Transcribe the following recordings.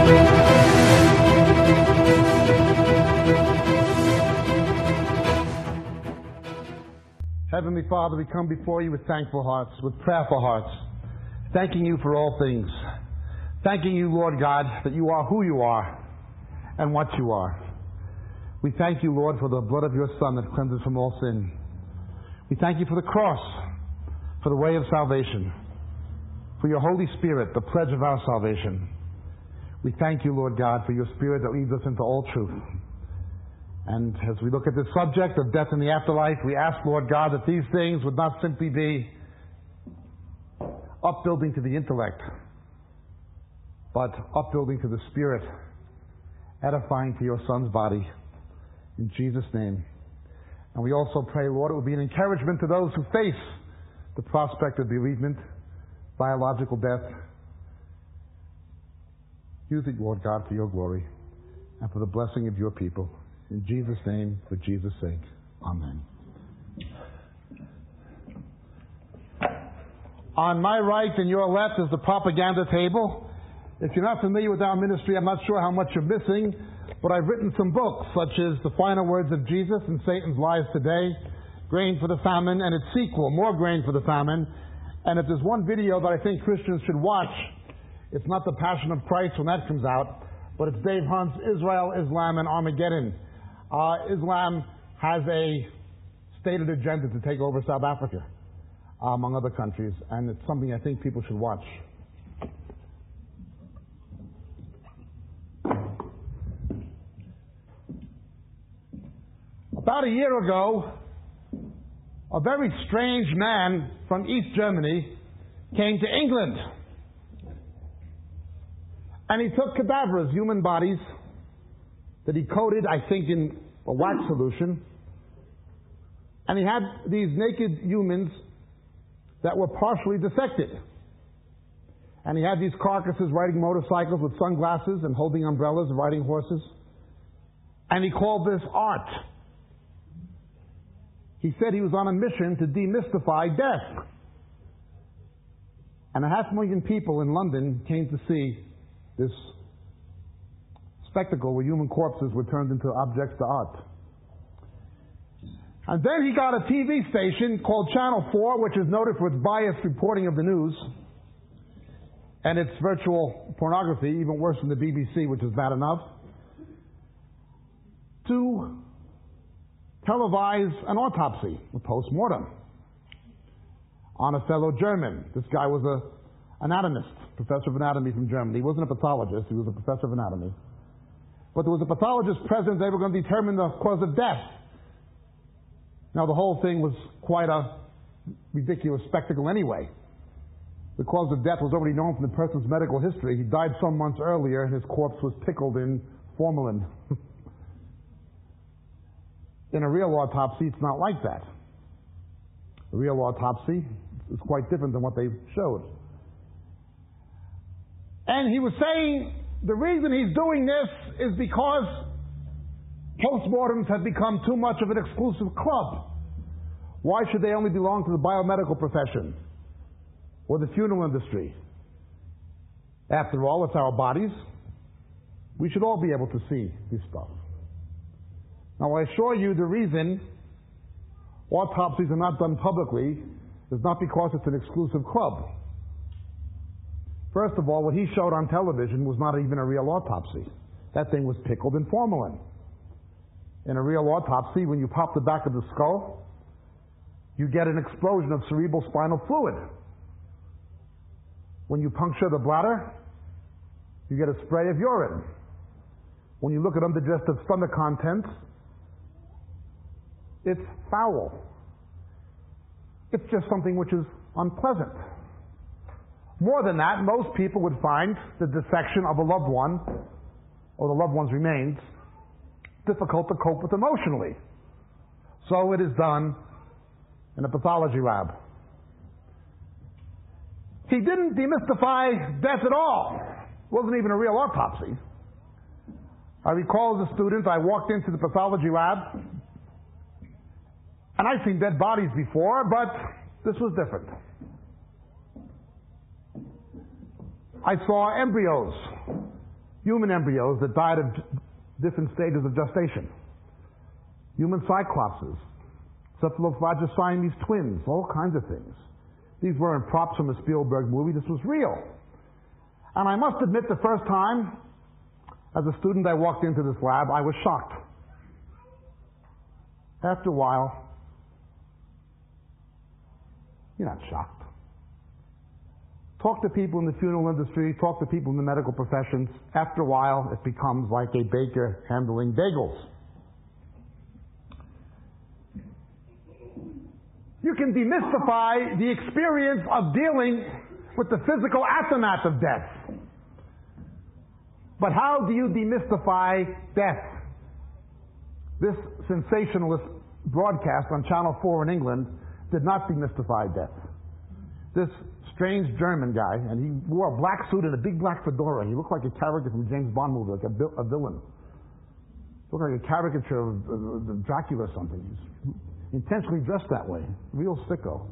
Heavenly Father, we come before you with thankful hearts, with prayerful hearts, thanking you for all things. Thanking you, Lord God, that you are who you are and what you are. We thank you, Lord, for the blood of your Son that cleanses from all sin. We thank you for the cross, for the way of salvation, for your Holy Spirit, the pledge of our salvation. We thank you, Lord God, for your Spirit that leads us into all truth. And as we look at this subject of death in the afterlife, we ask, Lord God, that these things would not simply be upbuilding to the intellect, but upbuilding to the spirit, edifying to your Son's body. In Jesus' name. And we also pray, Lord, it will be an encouragement to those who face the prospect of bereavement, biological death. Use it, Lord God, for your glory and for the blessing of your people. In Jesus' name, for Jesus' sake. Amen. On my right and your left is the propaganda table. If you're not familiar with our ministry, I'm not sure how much you're missing, but I've written some books, such as The Final Words of Jesus and Satan's Lies Today, Grain for the Famine, and its sequel, More Grain for the Famine. And if there's one video that I think Christians should watch, it's not The Passion of Christ when that comes out, but it's Dave Hunt's Israel, Islam, and Armageddon. Islam has a stated agenda to take over South Africa, among other countries, and it's something I think people should watch. About a year ago, a very strange man from East Germany came to England. And he took cadavers, human bodies, that he coated, I think, in a wax solution. And he had these naked humans that were partially dissected. And he had these carcasses riding motorcycles with sunglasses and holding umbrellas and riding horses. And he called this art. He said he was on a mission to demystify death. And 500,000 people in London came to see this spectacle where human corpses were turned into objects to art. And then he got a TV station called Channel 4, which is noted for its biased reporting of the news and its virtual pornography, even worse than the BBC, which is bad enough, to televise an autopsy, a post-mortem, on a fellow German. This guy was an anatomist, professor of anatomy from Germany. He wasn't a pathologist, he was a professor of anatomy. But there was a pathologist present. They were going to determine the cause of death. Now, the whole thing was quite a ridiculous spectacle anyway. The cause of death was already known from the person's medical history. He died some months earlier, and his corpse was pickled in formalin. In a real autopsy, it's not like that. A real autopsy is quite different than what they showed. And he was saying the reason he's doing this is because postmortems have become too much of an exclusive club. Why should they only belong to the biomedical profession or the funeral industry? After all, it's our bodies. We should all be able to see this stuff. Now, I assure you the reason autopsies are not done publicly is not because it's an exclusive club. First of all, what he showed on television was not even a real autopsy. That thing was pickled in formalin. In a real autopsy, when you pop the back of the skull, you get an explosion of cerebral spinal fluid. When you puncture the bladder, you get a spray of urine. When you look at undigested stomach contents, it's foul. It's just something which is unpleasant. More than that, most people would find the dissection of a loved one, or the loved one's remains, difficult to cope with emotionally. So it is done in a pathology lab. He didn't demystify death at all. It wasn't even a real autopsy. I recall as a student, I walked into the pathology lab, and I'd seen dead bodies before, but this was different. I saw embryos human embryos that died of different stages of gestation, human cyclopses, cephalophagus Siamese twins, all kinds of things. These weren't props from a Spielberg movie. This was real. And I must admit, the first time, as a student, I walked into this lab, I was shocked. After a while, you're not shocked. Talk to people in the funeral industry, talk to people in the medical professions. After a while, it becomes like a baker handling bagels. You can demystify the experience of dealing with the physical aftermath of death. But how do you demystify death? This sensationalist broadcast on Channel 4 in England did not demystify death. This strange German guy, and he wore a black suit and a big black fedora. He looked like a character from a James Bond movie, like a villain. Looked like a caricature of Dracula or something. He's intentionally dressed that way. Real sicko.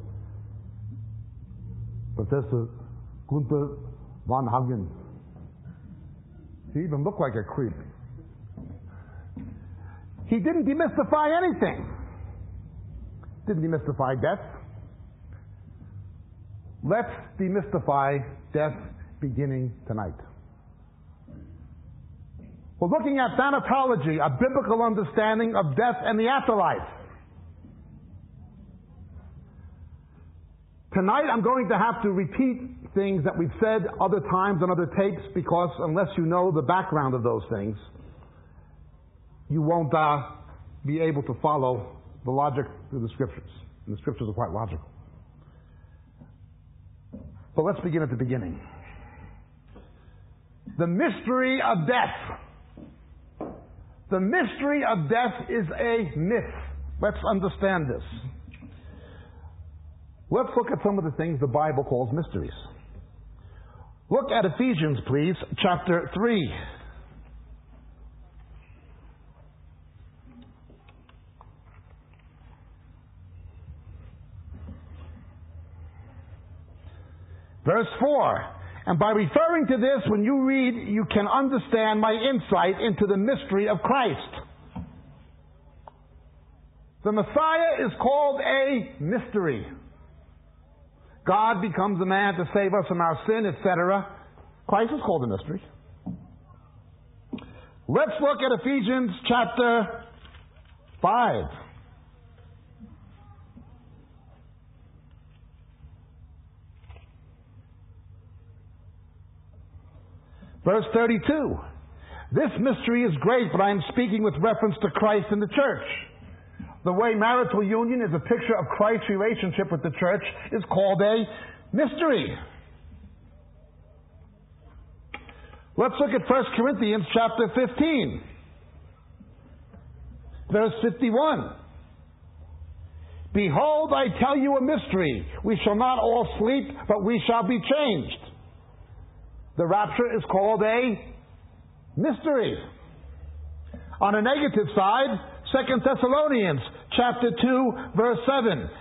Professor Gunther von Hagen. He even looked like a creep. He didn't demystify anything. Didn't demystify death. Let's demystify death beginning tonight. We're looking at thanatology, a biblical understanding of death and the afterlife. Tonight I'm going to have to repeat things that we've said other times on other tapes, because unless you know the background of those things, you won't be able to follow the logic of the Scriptures. And the Scriptures are quite logical. But let's begin at the beginning. The mystery of death. The mystery of death is a myth. Let's understand this. Let's look at some of the things the Bible calls mysteries. Look at Ephesians, please, chapter 3. Verse 4. And by referring to this, when you read, you can understand my insight into the mystery of Christ. The Messiah is called a mystery. God becomes a man to save us from our sin, etc. Christ is called a mystery. Let's look at Ephesians chapter 5. Verse 32. This mystery is great, but I am speaking with reference to Christ and the church. The way marital union is a picture of Christ's relationship with the church is called a mystery. Let's look at 1 Corinthians chapter 15. Verse 51. Behold, I tell you a mystery. We shall not all sleep, but we shall be changed. The rapture is called a mystery. On a negative side, 2 Thessalonians chapter 2, verse 7.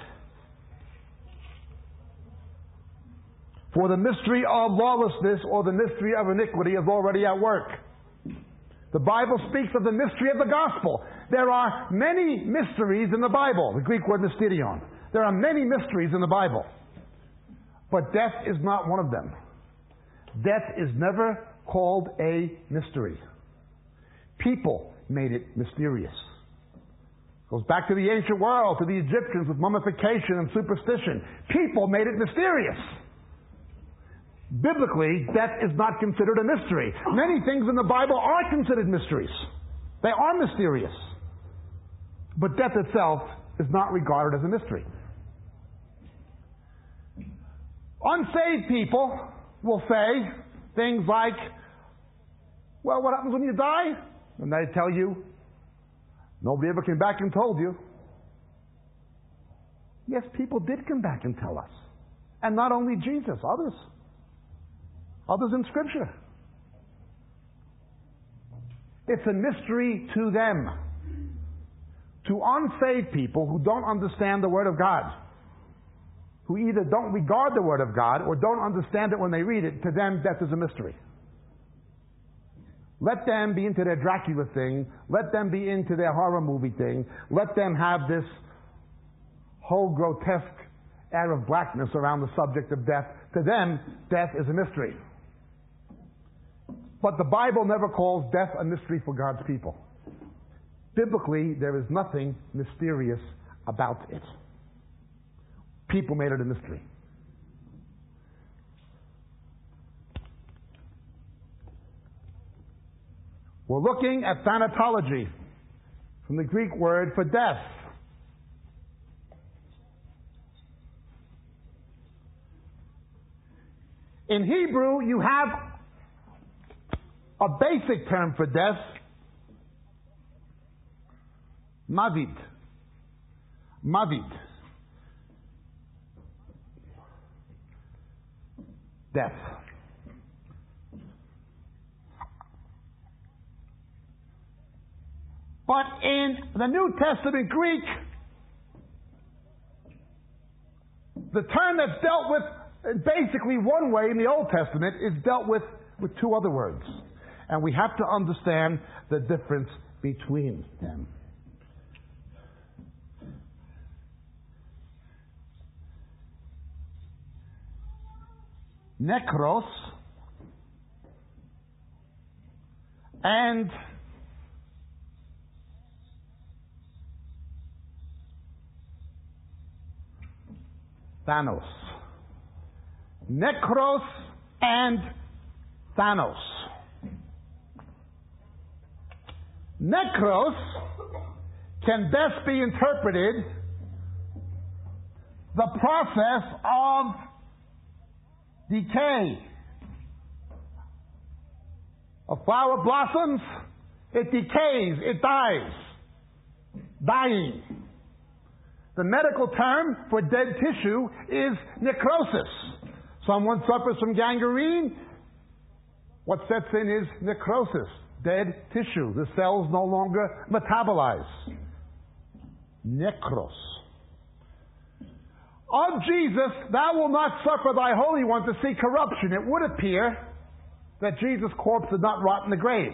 For the mystery of lawlessness, or the mystery of iniquity, is already at work. The Bible speaks of the mystery of the gospel. There are many mysteries in the Bible. The Greek word mysterion. There are many mysteries in the Bible. But death is not one of them. Death is never called a mystery. People made it mysterious. Goes back to the ancient world, to the Egyptians with mummification and superstition. People made it mysterious. Biblically, death is not considered a mystery. Many things in the Bible are considered mysteries. They are mysterious. But death itself is not regarded as a mystery. Unsaved people will say things like, well, what happens when you die? And they tell you, nobody ever came back and told you. Yes, people did come back and tell us. And not only Jesus, others. Others in Scripture. It's a mystery to them. To unsaved people who don't understand the Word of God, who either don't regard the Word of God or don't understand it when they read it, to them death is a mystery. Let them be into their Dracula thing. Let them be into their horror movie thing. Let them have this whole grotesque air of blackness around the subject of death. To them, death is a mystery. But the Bible never calls death a mystery for God's people. Biblically, there is nothing mysterious about it. People made it a mystery. We're looking at thanatology, from the Greek word for death. In Hebrew, you have a basic term for death, mavid. Mavid. Death. But in the New Testament Greek, the term that's dealt with basically one way in the Old Testament is dealt with two other words. And we have to understand the difference between them. Nekros and Thanos. Nekros and Thanos. Nekros can best be interpreted the process of decay. A flower blossoms, it decays, it dies. Dying. The medical term for dead tissue is necrosis. Someone suffers from gangrene. What sets in is necrosis, dead tissue. The cells no longer metabolize. Nekros. Of Jesus, thou wilt not suffer thy Holy One to see corruption. It would appear that Jesus' corpse did not rot in the grave.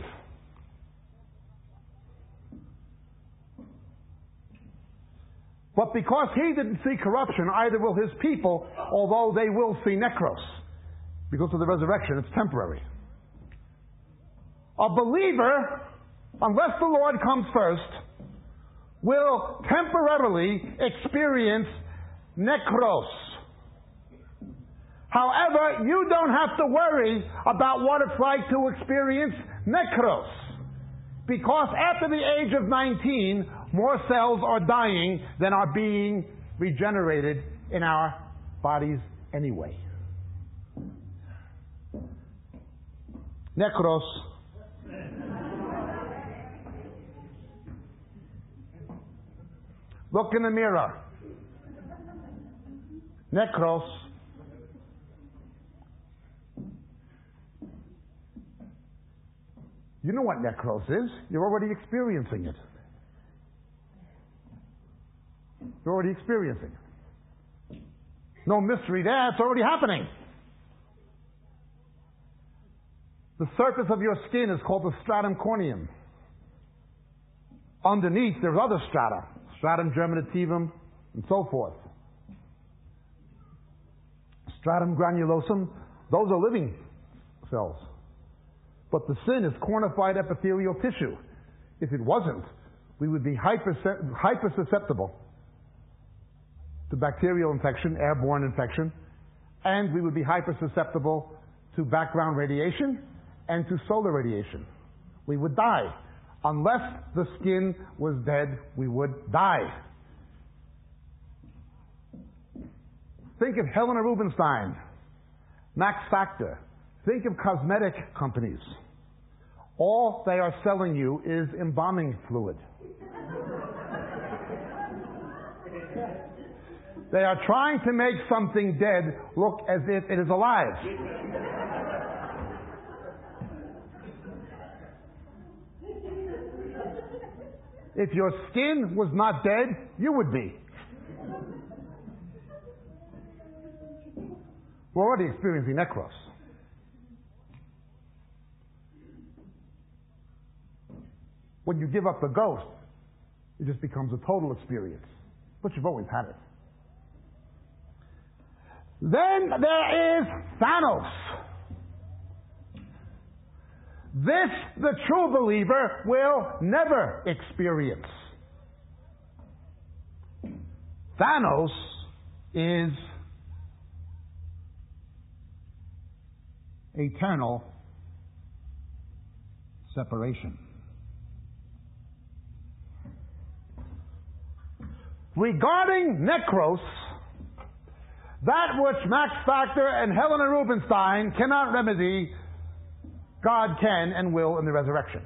But because he didn't see corruption, either will his people, although they will see necros. Because of the resurrection, it's temporary. A believer, unless the Lord comes first, will temporarily experience necros. However, you don't have to worry about what it's like to experience necros. Because after the age of 19, more cells are dying than are being regenerated in our bodies anyway. Necros. Look in the mirror. Necros. You know what necros is. You're already experiencing it. You're already experiencing it. No mystery there. It's already happening. The surface of your skin is called the stratum corneum. Underneath, there's other strata. Stratum germinativum and so forth. Stratum granulosum, those are living cells. But the sin is cornified epithelial tissue. If it wasn't, we would be hypersusceptible to bacterial infection, airborne infection, and we would be hypersusceptible to background radiation and to solar radiation. We would die. Unless the skin was dead, we would die. Think of Helena Rubinstein, Max Factor. Think of cosmetic companies. All they are selling you is embalming fluid. They are trying to make something dead look as if it is alive. If your skin was not dead, you would be. We're already experiencing necros. When you give up the ghost, it just becomes a total experience. But you've always had it. Then there is Thanos. This the true believer will never experience. Thanos is eternal separation. Regarding Necros, that which Max Factor and Helena Rubinstein cannot remedy, God can and will in the resurrection.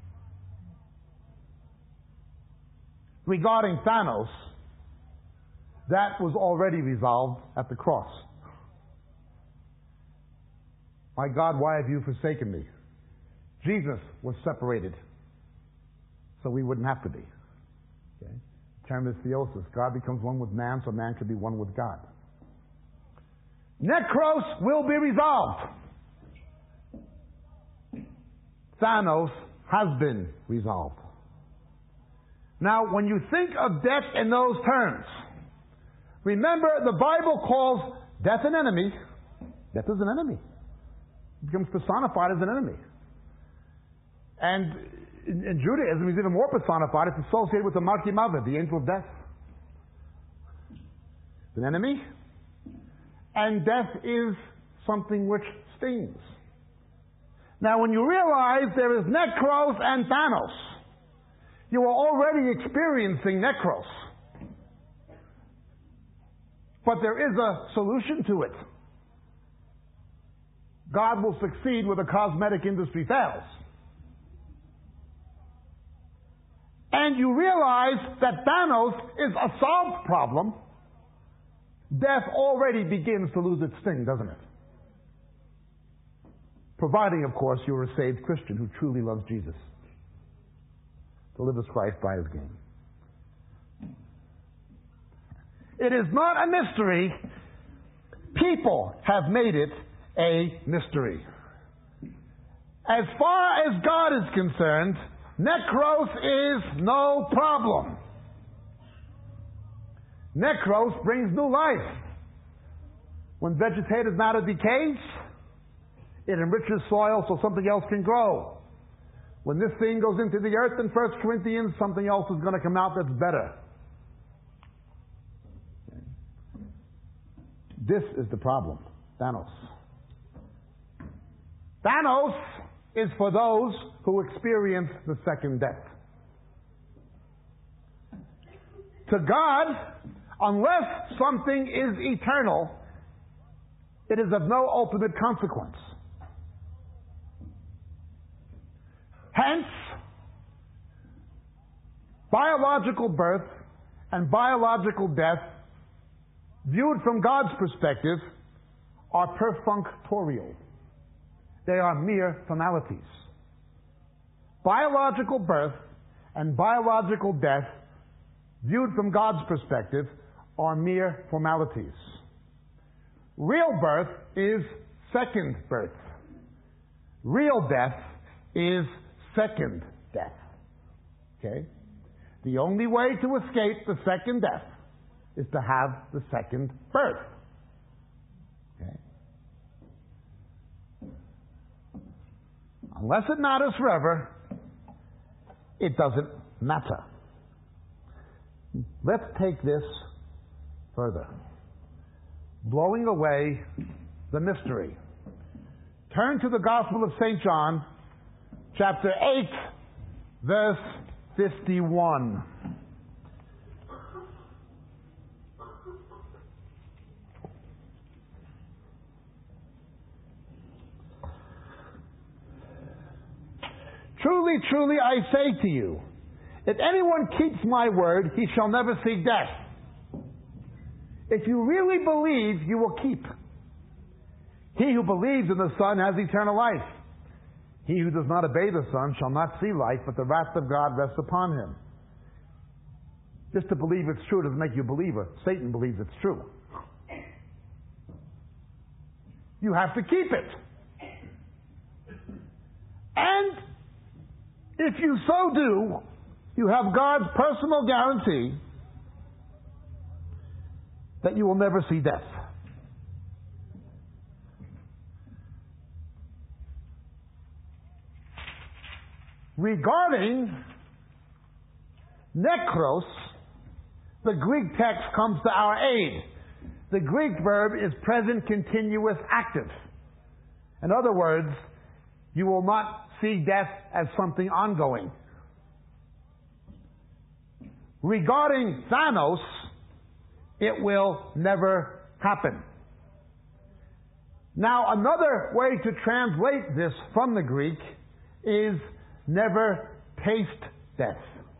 Regarding Thanos, that was already resolved at the cross. My God, why have you forsaken me? Jesus was separated, so we wouldn't have to be. Okay? The term is theosis. God becomes one with man, so man could be one with God. Necros will be resolved. Thanos has been resolved. Now, when you think of death in those terms, remember the Bible calls death an enemy. Death is an enemy. It becomes personified as an enemy. And in Judaism, it's even more personified. It's associated with the Malki Mavet, the angel of death. It's an enemy. And death is something which stings. Now, when you realize there is Necros and Thanos, you are already experiencing Necros. But there is a solution to it. God will succeed where the cosmetic industry fails. And you realize that Thanos is a solved problem. Death already begins to lose its sting, doesn't it? Providing, of course, you're a saved Christian who truly loves Jesus. To live as Christ by His gain. It is not a mystery. People have made it a mystery. As far as God is concerned, Necros is no problem. Necros brings new life. When vegetative matter decays, it enriches soil so something else can grow. When this thing goes into the earth in 1 Corinthians, something else is going to come out that's better. This is the problem. Thanos. Thanos is for those who experience the second death. To God, unless something is eternal, it is of no ultimate consequence. Hence, biological birth and biological death, viewed from God's perspective, are perfunctorial. They are mere formalities. Biological birth and biological death, viewed from God's perspective, are mere formalities. Real birth is second birth. Real death is second death. Okay? The only way to escape the second death is to have the second birth. Okay? Unless it matters forever, it doesn't matter. Let's take this further. Blowing away the mystery. Turn to the Gospel of St. John, chapter 8, verse 51. Truly, truly, I say to you, if anyone keeps my word, he shall never see death. If you really believe, you will keep. He who believes in the Son has eternal life. He who does not obey the Son shall not see life, but the wrath of God rests upon him. Just to believe it's true doesn't make you a believer. Satan believes it's true. You have to keep it. And If you so do, you have God's personal guarantee that you will never see death. Regarding nekros, the Greek text comes to our aid. The Greek verb is present continuous active. In other words, you will not see death as something ongoing. Regarding Thanos, it will never happen. Now, another way to translate this from the Greek is never taste death.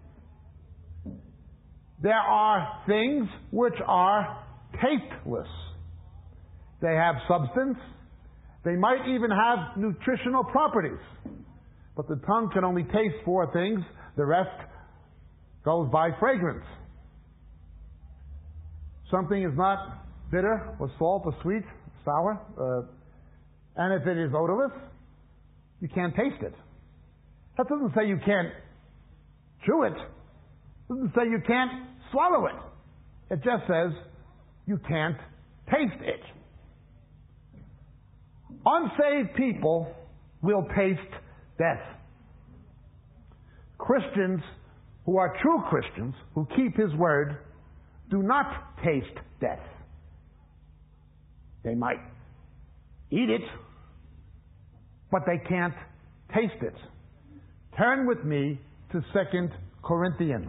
There are things which are tasteless. They have substance. They might even have nutritional properties. But the tongue can only taste 4 things. The rest goes by fragrance. Something is not bitter or salt or sweet, sour, and if it is odorless, you can't taste it. That doesn't say you can't chew it. It doesn't say you can't swallow it. It just says you can't taste it. Unsaved people will taste death. Christians who are true Christians, who keep His word, do not taste death. They might eat it, but they can't taste it. Turn with me to 2 Corinthians.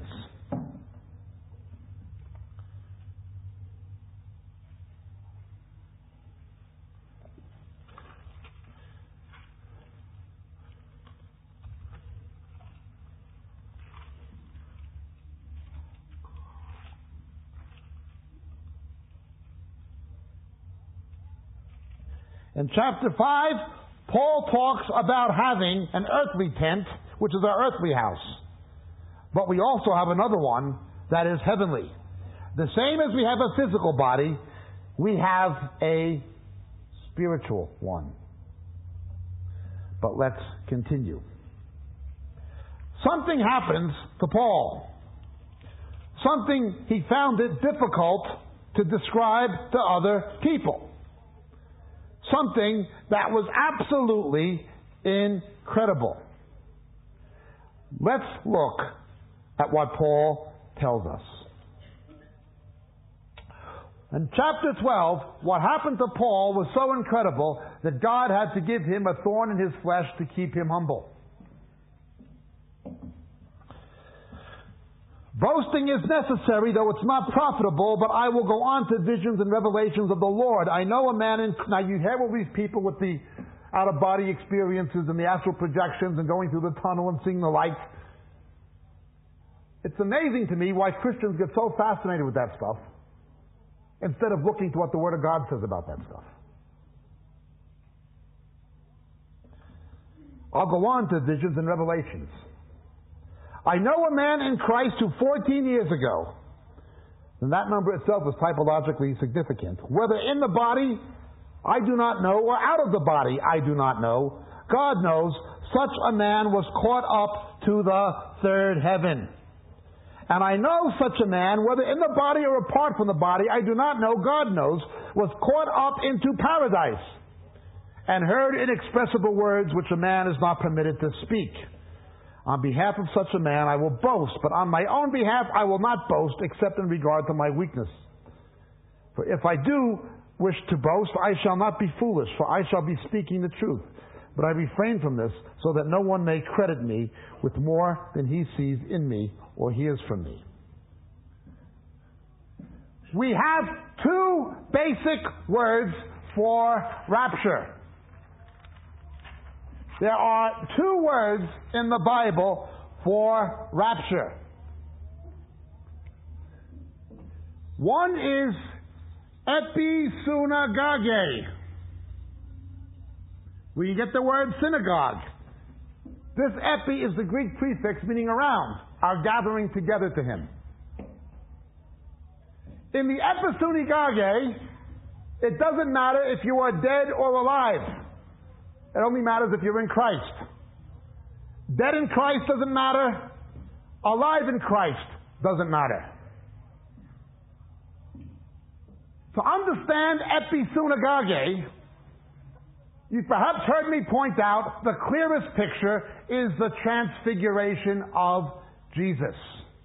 In chapter 5, Paul talks about having an earthly tent, which is our earthly house. But we also have another one that is heavenly. The same as we have a physical body, we have a spiritual one. But let's continue. Something happens to Paul. Something he found it difficult to describe to other people. Something that was absolutely incredible. Let's look at what Paul tells us. In chapter 12, what happened to Paul was so incredible that God had to give him a thorn in his flesh to keep him humble. Boasting is necessary, though it's not profitable, but I will go on to visions and revelations of the Lord. I know a man in... Now you hear all these people with the out-of-body experiences and the astral projections and going through the tunnel and seeing the lights. It's amazing to me why Christians get so fascinated with that stuff instead of looking to what the Word of God says about that stuff. I'll go on to visions and revelations. I know a man in Christ who 14 years ago, and that number itself is typologically significant, whether in the body, I do not know, or out of the body, I do not know, God knows, such a man was caught up to the third heaven. And I know such a man, whether in the body or apart from the body, I do not know, God knows, was caught up into paradise, and heard inexpressible words which a man is not permitted to speak. On behalf of such a man I will boast, but on my own behalf I will not boast except in regard to my weakness. For if I do wish to boast, I shall not be foolish, for I shall be speaking the truth. But I refrain from this, so that no one may credit me with more than he sees in me or hears from me. We have 2 basic words for rapture. There are 2 words in the Bible for rapture. One is episunagage, where you get the word synagogue. This epi is the Greek prefix meaning around, our gathering together to Him. In the episunagage, it doesn't matter if you are dead or alive. It only matters if you're in Christ. Dead in Christ doesn't matter. Alive in Christ doesn't matter. To understand episunagage, you've perhaps heard me point out the clearest picture is the transfiguration of Jesus.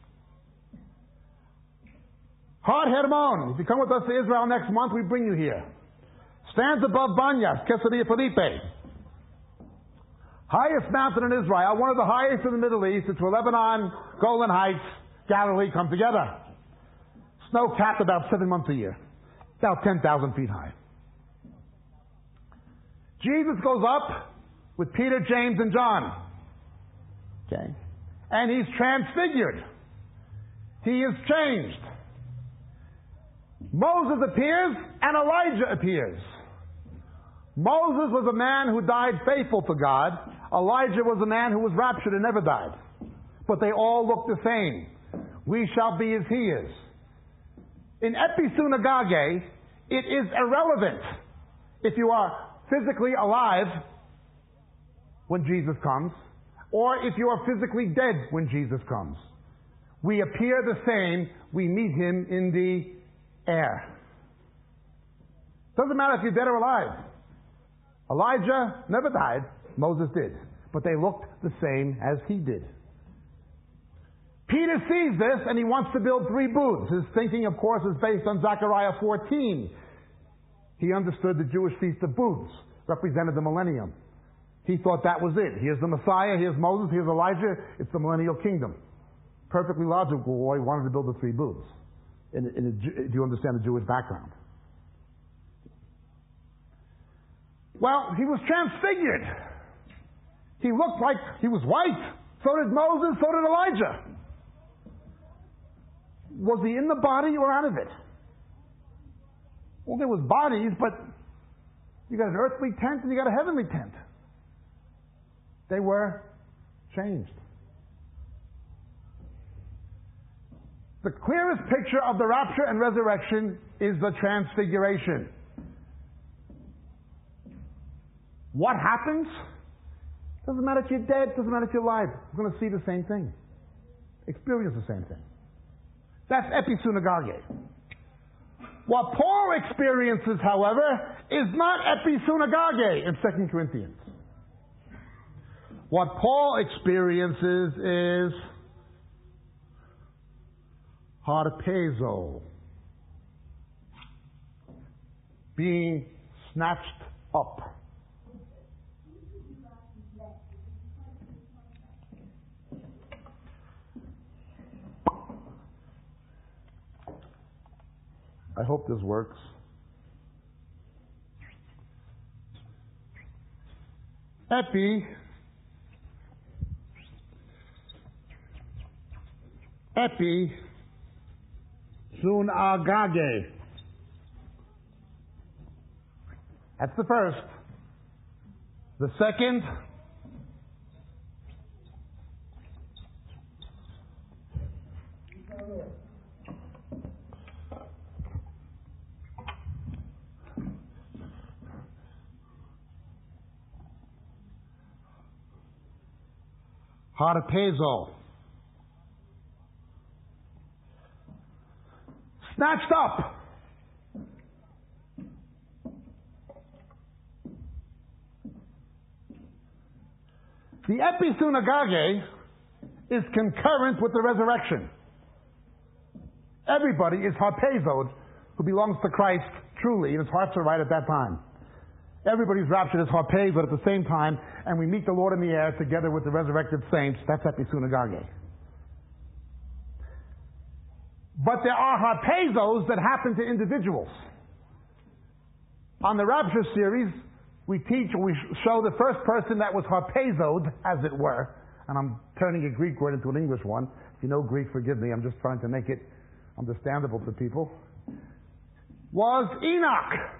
Har Hermon, if you come with us to Israel next month, we bring you here. Stands above Banyas, Caesarea Philippi. Highest mountain in Israel, one of the highest in the Middle East. It's where Lebanon, Golan Heights, Galilee come together. Snow capped about 7 months a year. About 10,000 feet high. Jesus goes up with Peter, James, and John. Okay. And he's transfigured. He is changed. Moses appears and Elijah appears. Moses was a man who died faithful to God. Elijah was a man who was raptured and never died. But they all look the same. We shall be as he is. In episunagage, it is irrelevant if you are physically alive when Jesus comes, or if you are physically dead when Jesus comes. We appear the same. We meet him in the air. Doesn't matter if you're dead or alive. Elijah never died. Moses did. But they looked the same as he did. Peter sees this and he wants to build 3 booths. His thinking, of course, is based on Zechariah 14. He understood the Jewish Feast of Booths represented the millennium. He thought that was it. Here's the Messiah, here's Moses, here's Elijah. It's the millennial kingdom. Perfectly logical why he wanted to build the 3 booths. Do you understand the Jewish background? Well, he was transfigured. He looked like he was white. So did Moses, so did Elijah. Was he in the body or out of it? Well, there was bodies, but you got an earthly tent and you got a heavenly tent. They were changed. The clearest picture of the rapture and resurrection is the transfiguration. What happens? Doesn't matter if you're dead, doesn't matter if you're alive. We're going to see the same thing. Experience the same thing. That's episunagage. What Paul experiences, however, is not episunagage in 2 Corinthians. What Paul experiences is harpazo, being snatched up. I hope this works. Episunagage. That's the first. The second, harpazo. Snatched up. The episunagage is concurrent with the resurrection. Everybody is harpazoed who belongs to Christ truly, and his hearts are right at that time. Everybody's raptured is harpazoed at the same time, and we meet the Lord in the air together with the resurrected saints. That's episunagage. But there are harpazos that happen to individuals. On the Rapture series, we show the first person that was harpazoed, as it were, and I'm turning a Greek word into an English one. If you know Greek, forgive me, I'm just trying to make it understandable to people. Was Enoch.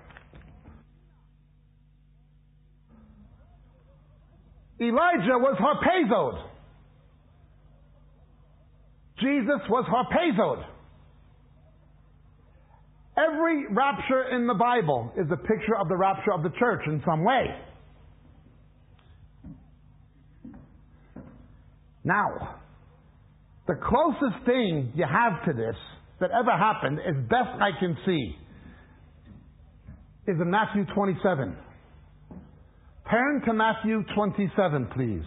Elijah was harpazoed. Jesus was harpazoed. Every rapture in the Bible is a picture of the rapture of the church in some way. Now, the closest thing you have to this that ever happened, as best I can see, is in Matthew 27. Turn to Matthew 27, please.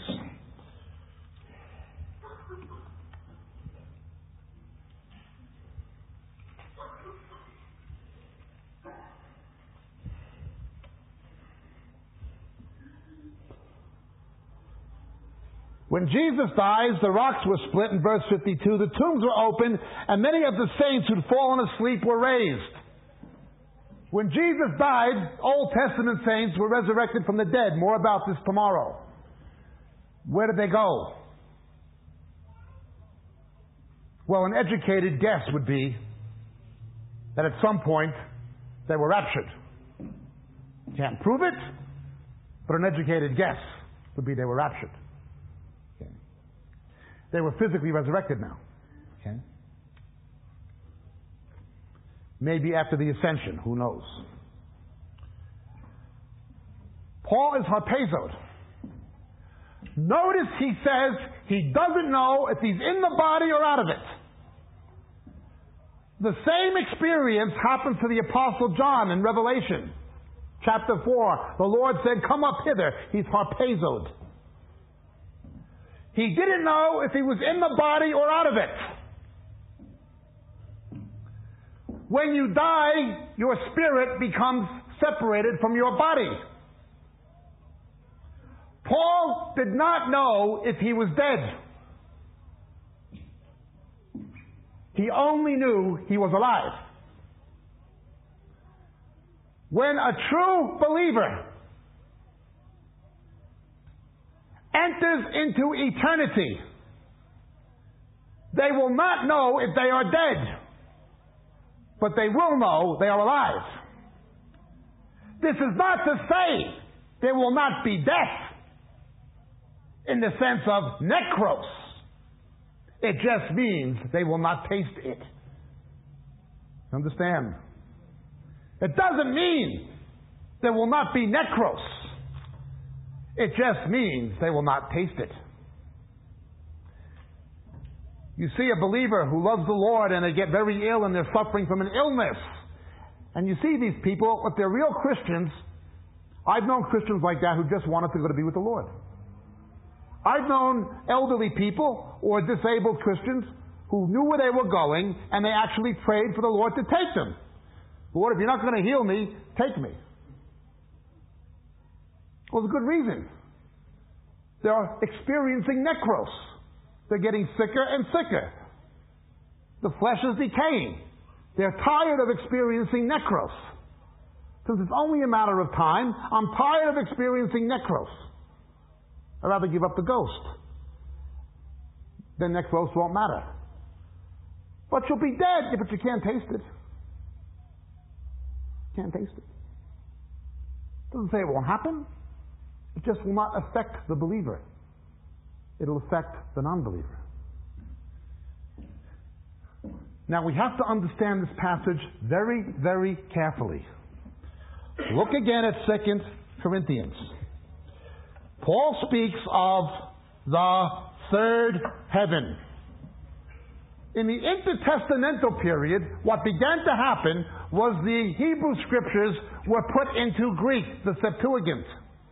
When Jesus dies, the rocks were split in verse 52, the tombs were opened, and many of the saints who'd fallen asleep were raised. When Jesus died, Old Testament saints were resurrected from the dead. More about this tomorrow. Where did they go? Well, an educated guess would be that at some point they were raptured. Can't prove it, but an educated guess would be they were raptured. Okay. They were physically resurrected now. Okay. Maybe after the ascension, who knows? Paul is harpazoed. Notice he says he doesn't know if he's in the body or out of it. The same experience happened to the Apostle John in Revelation. Chapter 4, the Lord said, "Come up hither." He's harpazoed. He didn't know if he was in the body or out of it. When you die, your spirit becomes separated from your body. Paul did not know if he was dead. He only knew he was alive. When a true believer enters into eternity, they will not know if they are dead, but they will know they are alive. This is not to say there will not be death in the sense of necros. It just means they will not taste it. Understand? It doesn't mean there will not be necros. It just means they will not taste it. You see a believer who loves the Lord and they get very ill and they're suffering from an illness. And you see these people, if they're real Christians, I've known Christians like that who just wanted to go to be with the Lord. I've known elderly people or disabled Christians who knew where they were going and they actually prayed for the Lord to take them. Lord, if you're not going to heal me, take me. Well, there's a good reason. They're experiencing necros. They're getting sicker and sicker. The flesh is decaying. They're tired of experiencing necros. Since it's only a matter of time, I'm tired of experiencing necros. I'd rather give up the ghost. Then necros won't matter. But you'll be dead. Yeah, but you can't taste it. Can't taste it. Doesn't say it won't happen. It just will not affect the believer. It'll affect the non-believer. Now we have to understand this passage very, very carefully. Look again at 2 Corinthians. Paul speaks of the third heaven. In the intertestamental period, what began to happen was the Hebrew scriptures were put into Greek, the Septuagint.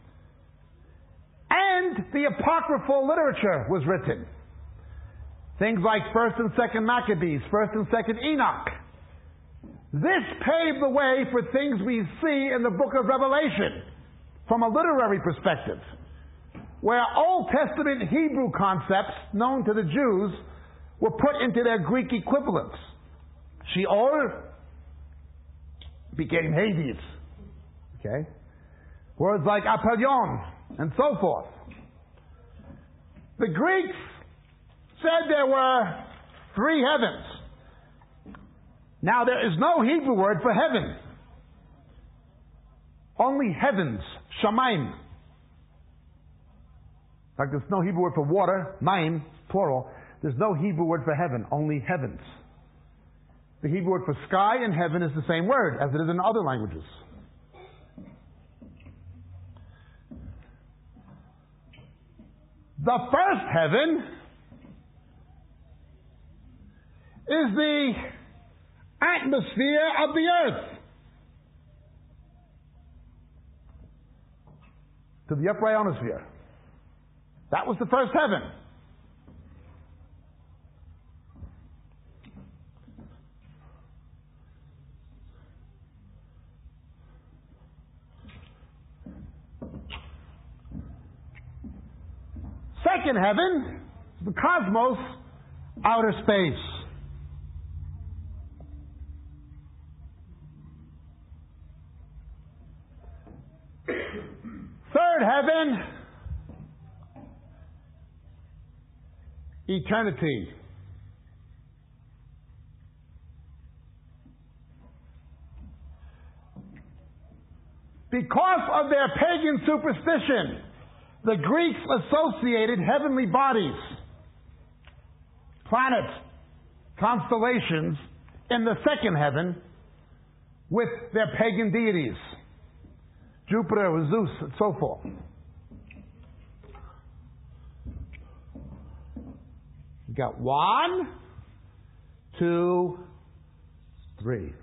And the apocryphal literature was written. Things like 1st and 2nd Maccabees, 1st and 2nd Enoch. This paved the way for things we see in the book of Revelation from a literary perspective, where Old Testament Hebrew concepts known to the Jews were put into their Greek equivalents. Sheol became Hades. Okay? Words like Apollyon and so forth. The Greeks said there were 3 heavens. Now there is no Hebrew word for heaven. Only heavens, shamayim. In fact, there's no Hebrew word for water, maim, plural. There's no Hebrew word for heaven, only heavens. The Hebrew word for sky and heaven is the same word as it is in other languages. The first heaven is the atmosphere of the earth. To the upper ionosphere. That was the first heaven. Second heaven, the cosmos, outer space. Third heaven, eternity. Because of their pagan superstition, the Greeks associated heavenly bodies, planets, constellations in the second heaven with their pagan deities. Jupiter, Zeus, and so forth. We got 1, 2, 3.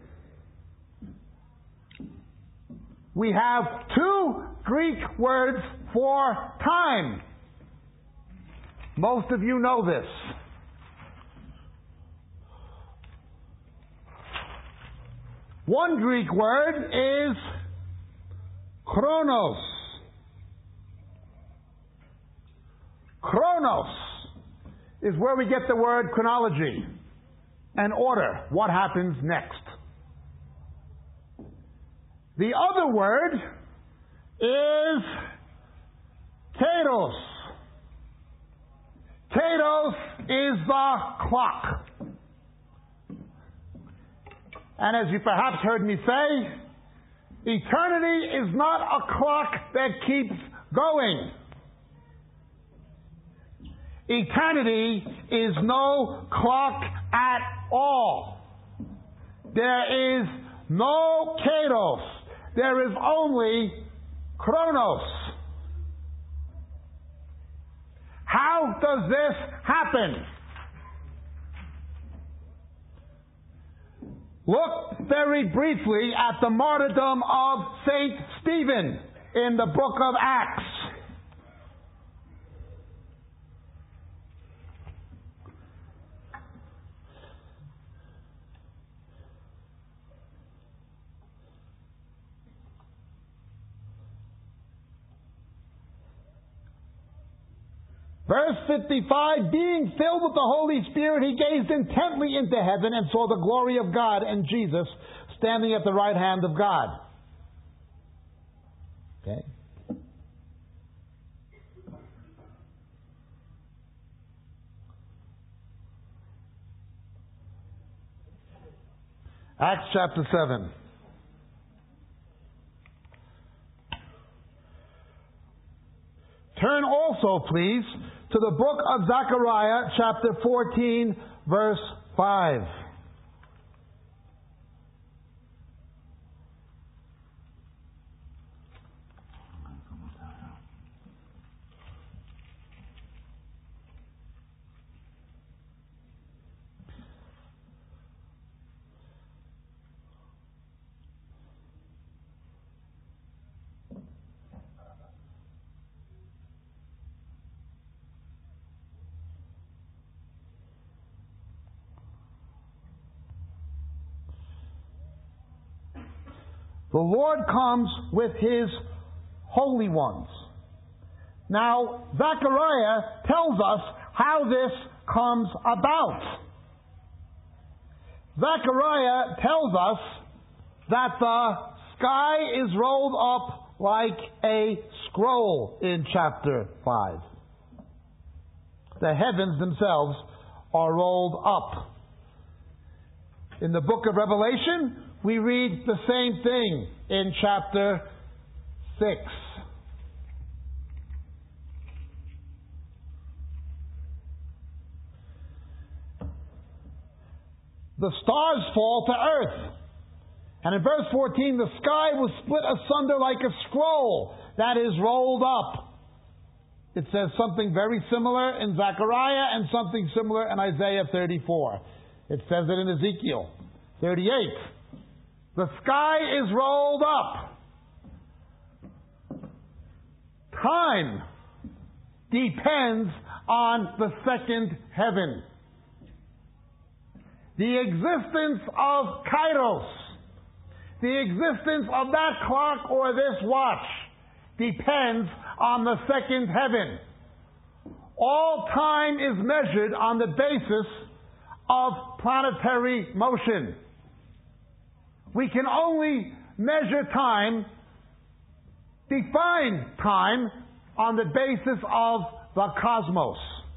We have 2 Greek words for time. Most of you know this. One Greek word is chronos. Chronos is where we get the word chronology and order, what happens next. The other word is kairos. Kairos is the clock. And as you perhaps heard me say, eternity is not a clock that keeps going. Eternity is no clock at all. There is no kairos. There is only chronos. How does this happen? Look very briefly at the martyrdom of Saint Stephen in the book of Acts. Verse 55, being filled with the Holy Spirit, he gazed intently into heaven and saw the glory of God and Jesus standing at the right hand of God. Okay. Acts chapter 7. Turn also, please, to the book of Zechariah, chapter 14, verse 5. The Lord comes with His holy ones. Now, Zechariah tells us how this comes about. Zechariah tells us that the sky is rolled up like a scroll in chapter 5. The heavens themselves are rolled up. In the book of Revelation, we read the same thing in chapter 6. The stars fall to earth. And in verse 14, the sky was split asunder like a scroll that is rolled up. It says something very similar in Zechariah and something similar in Isaiah 34. It says it in Ezekiel 38. The sky is rolled up. Time depends on the second heaven. The existence of Kairos, the existence of that clock or this watch, depends on the second heaven. All time is measured on the basis of planetary motion. We can only measure time, define time, on the basis of the cosmos.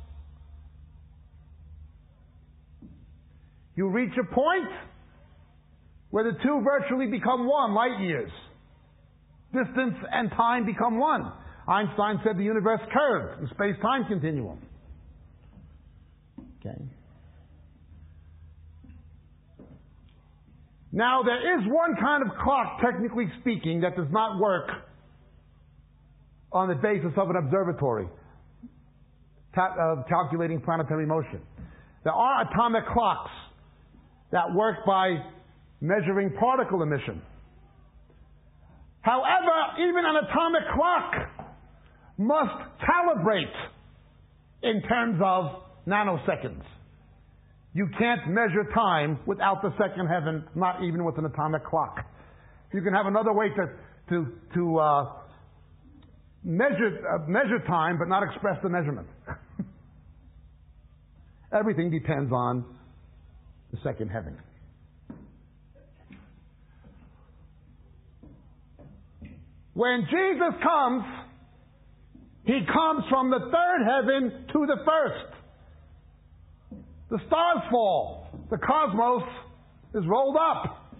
You reach a point where the two virtually become one, light years. Distance and time become one. Einstein said the universe curved in space-time continuum. Okay. Now, there is one kind of clock, technically speaking, that does not work on the basis of an observatory calculating planetary motion. There are atomic clocks that work by measuring particle emission. However, even an atomic clock must calibrate in terms of nanoseconds. You can't measure time without the second heaven, not even with an atomic clock. You can have another way to measure time, but not express the measurement. Everything depends on the second heaven. When Jesus comes, He comes from the third heaven to the first. The stars fall. The cosmos is rolled up.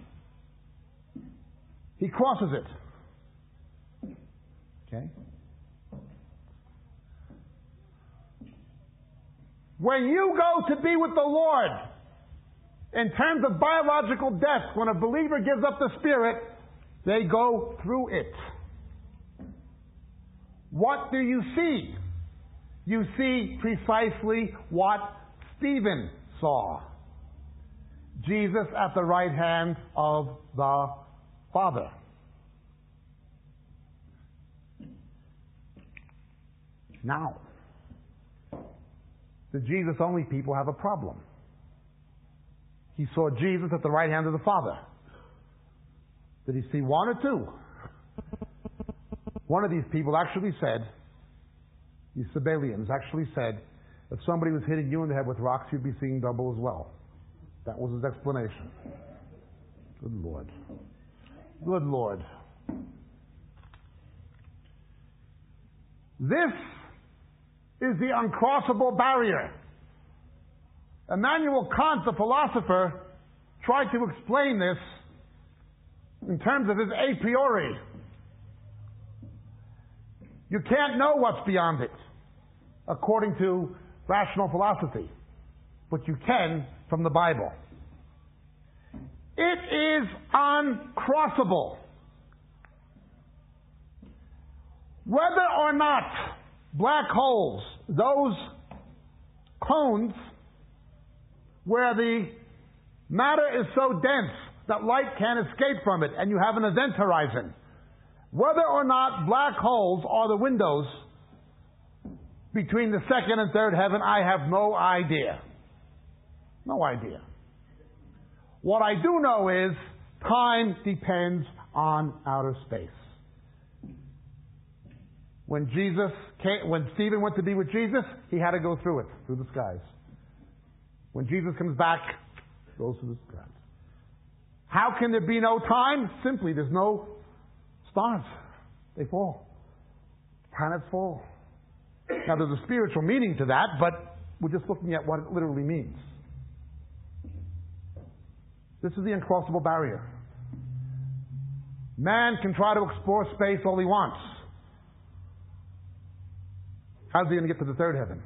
He crosses it. Okay? When you go to be with the Lord, in terms of biological death, when a believer gives up the Spirit, they go through it. What do you see? You see precisely what Stephen saw. Jesus at the right hand of the Father. Now, the Jesus-only people have a problem. He saw Jesus at the right hand of the Father. Did he see one or two? One of these people actually said, these Sabellians actually said, if somebody was hitting you in the head with rocks, you'd be seeing double as well. That was his explanation. Good Lord. Good Lord. This is the uncrossable barrier. Immanuel Kant, the philosopher, tried to explain this in terms of his a priori. You can't know what's beyond it, according to rational philosophy, but you can from the Bible. It is uncrossable. Whether or not black holes, those cones where the matter is so dense that light can't escape from it and you have an event horizon, whether or not black holes are the windows between the second and third heaven, I have no idea. No idea. What I do know is time depends on outer space. When Stephen went to be with Jesus, he had to go through it, through the skies. When Jesus comes back, he goes through the skies. How can there be no time? Simply, there's no stars. They fall. Planets fall. Now, there's a spiritual meaning to that, but we're just looking at what it literally means. This is the uncrossable barrier. Man can try to explore space all he wants. How's he going to get to the third heaven?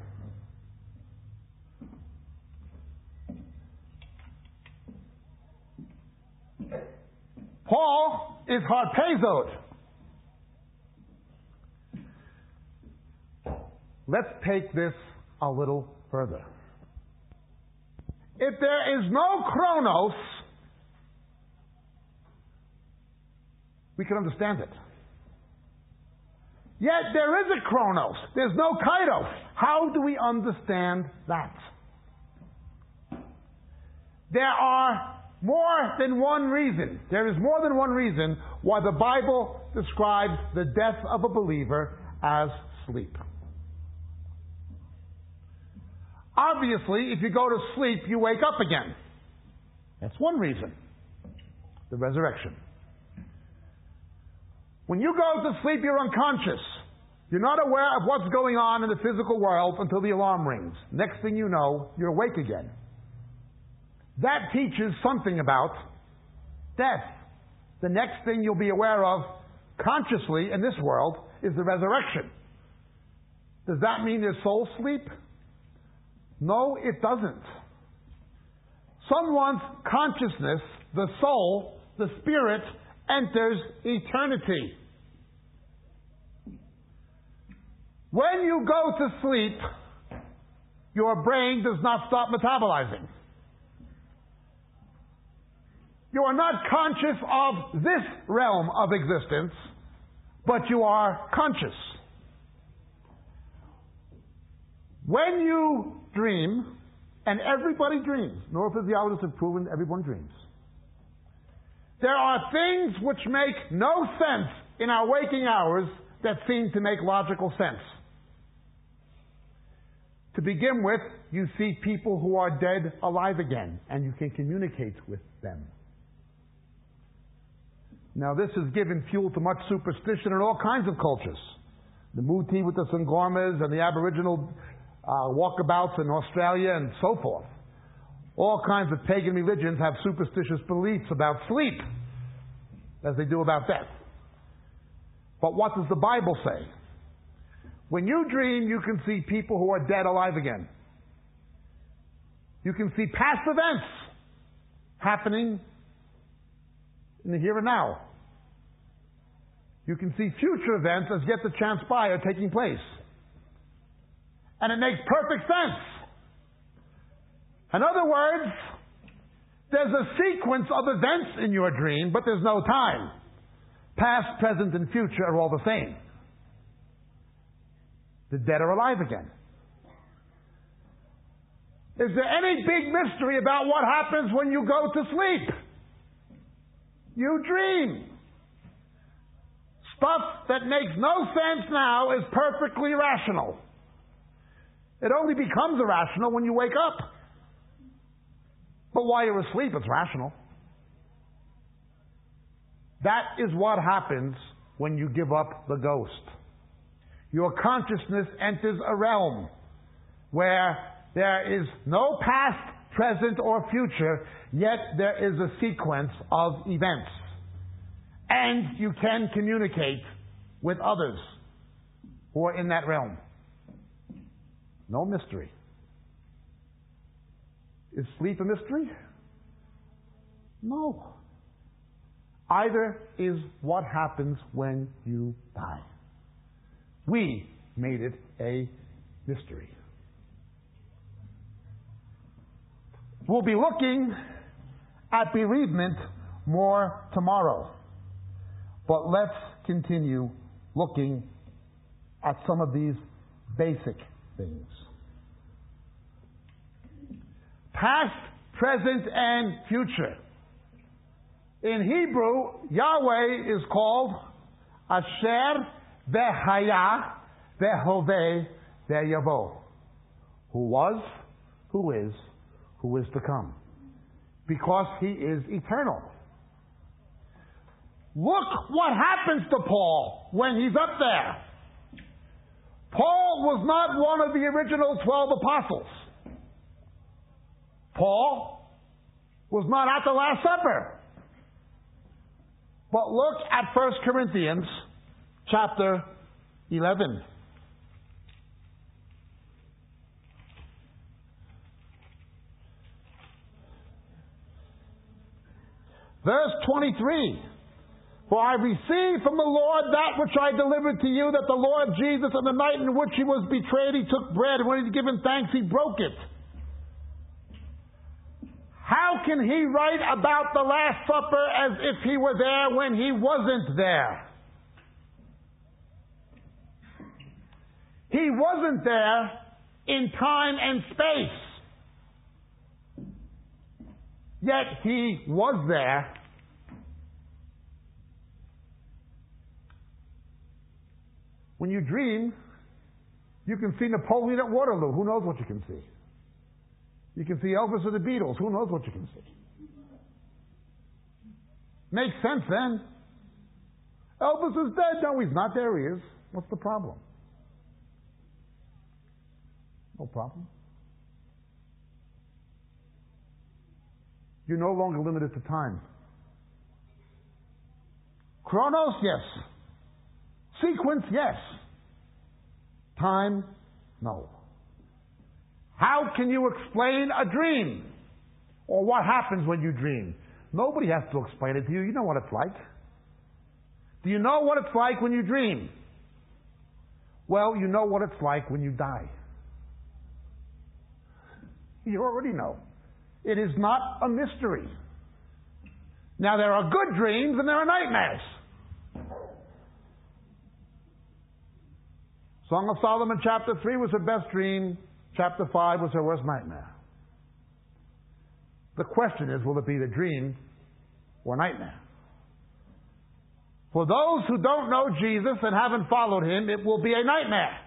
Paul is harpazoed. Let's take this a little further. If there is no chronos, we can understand it. Yet there is a chronos. There's no kairos. How do we understand that? There are more than one reason. There is more than one reason why the Bible describes the death of a believer as sleep. Obviously, if you go to sleep, you wake up again. That's one reason. The resurrection. When you go to sleep, you're unconscious. You're not aware of what's going on in the physical world until the alarm rings. Next thing you know, you're awake again. That teaches something about death. The next thing you'll be aware of consciously in this world is the resurrection. Does that mean there's soul sleep? No, it doesn't. Someone's consciousness, the soul, the spirit, enters eternity. When you go to sleep, your brain does not stop metabolizing. You are not conscious of this realm of existence, but you are conscious. When you dream, and everybody dreams, neurophysiologists have proven everyone dreams, there are things which make no sense in our waking hours that seem to make logical sense. To begin with, you see people who are dead alive again, and you can communicate with them. Now, this has given fuel to much superstition in all kinds of cultures. The Muti with the Sangormas and the Aboriginal walkabouts in Australia and so forth. All kinds of pagan religions have superstitious beliefs about sleep, as they do about death. But what does the Bible say? When you dream, you can see people who are dead alive again. You can see past events happening in the here and now. You can see future events as yet to transpire taking place. And it makes perfect sense. In other words, there's a sequence of events in your dream, but there's no time. Past, present, and future are all the same. The dead are alive again. Is there any big mystery about what happens when you go to sleep? You dream. Stuff that makes no sense now is perfectly rational. It only becomes irrational when you wake up. But while you're asleep, it's rational. That is what happens when you give up the ghost. Your consciousness enters a realm where there is no past, present, or future, yet there is a sequence of events. And you can communicate with others who are in that realm. No mystery. Is sleep a mystery? No. Either is what happens when you die. We made it a mystery. We'll be looking at bereavement more tomorrow. But let's continue looking at some of these basic things. Past, present, and future. In Hebrew, Yahweh is called Asher V'Haya V'Hoveh V'Yavo. Who was, who is to come. Because He is eternal. Look what happens to Paul when he's up there. Paul was not one of the original 12 apostles. Paul was not at the Last Supper. But look at 1 Corinthians chapter 11. Verse 23. For I received from the Lord that which I delivered to you, that the Lord Jesus, on the night in which He was betrayed, He took bread, and when He had given thanks, He broke it. How can he write about the Last Supper as if he were there when he wasn't there? He wasn't there in time and space. Yet he was there. When you dream, you can see Napoleon at Waterloo. Who knows what you can see? You can see Elvis or the Beatles. Who knows what you can see? Makes sense then. Elvis is dead. No, he's not. There he is. What's the problem? No problem. You're no longer limited to time. Chronos, yes. Sequence, yes. Time, no. How can you explain a dream? Or what happens when you dream? Nobody has to explain it to you. You know what it's like. Do you know what it's like when you dream? Well, you know what it's like when you die. You already know. It is not a mystery. Now, there are good dreams and there are nightmares. Song of Solomon chapter 3 was her best dream. Chapter 5 was her worst nightmare. The question is, will it be the dream or nightmare? For those who don't know Jesus and haven't followed him, it will be a nightmare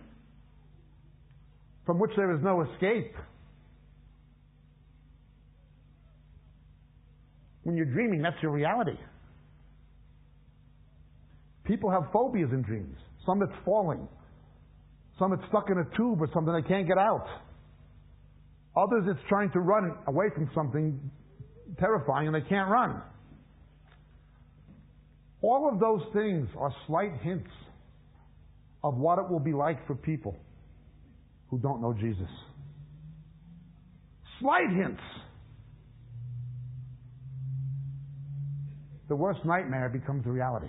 from which there is no escape. When you're dreaming, that's your reality. People have phobias in dreams. Some it's falling. Some it's stuck in a tube or something they can't get out. Others it's trying to run away from something terrifying and they can't run. All of those things are slight hints of what it will be like for people who don't know Jesus. Slight hints. The worst nightmare becomes a reality.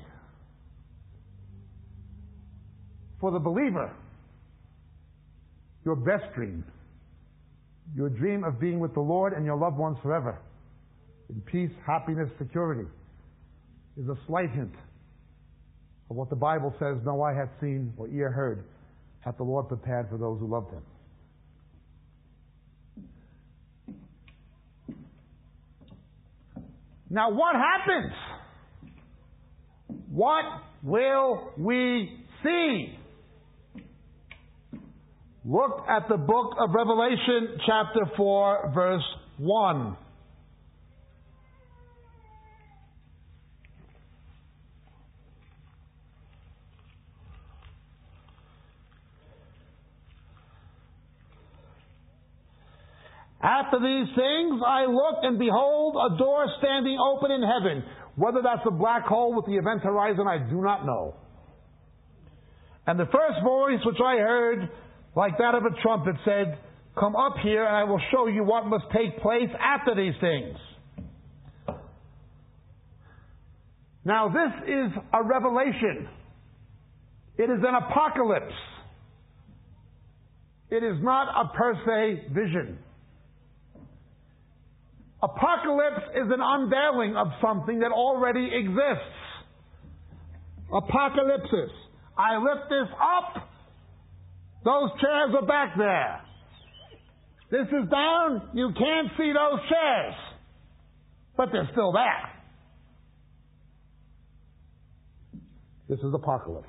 For the believer, your best dream, your dream of being with the Lord and your loved ones forever, in peace, happiness, security, is a slight hint of what the Bible says, no eye hath seen or ear heard, hath the Lord prepared for those who love him. Now what happens? What will we see? Look at the book of Revelation, chapter 4, verse 1. After these things, I looked, and behold, a door standing open in heaven. Whether that's a black hole with the event horizon, I do not know. And the first voice which I heard, like that of a trumpet, said, "Come up here, and I will show you what must take place after these things." Now, this is a revelation. It is an apocalypse. It is not a per se vision. Apocalypse is an unveiling of something that already exists. Apocalypsis. I lift this up. Those chairs are back there. This is down. You can't see those chairs. But they're still there. This is apocalypse.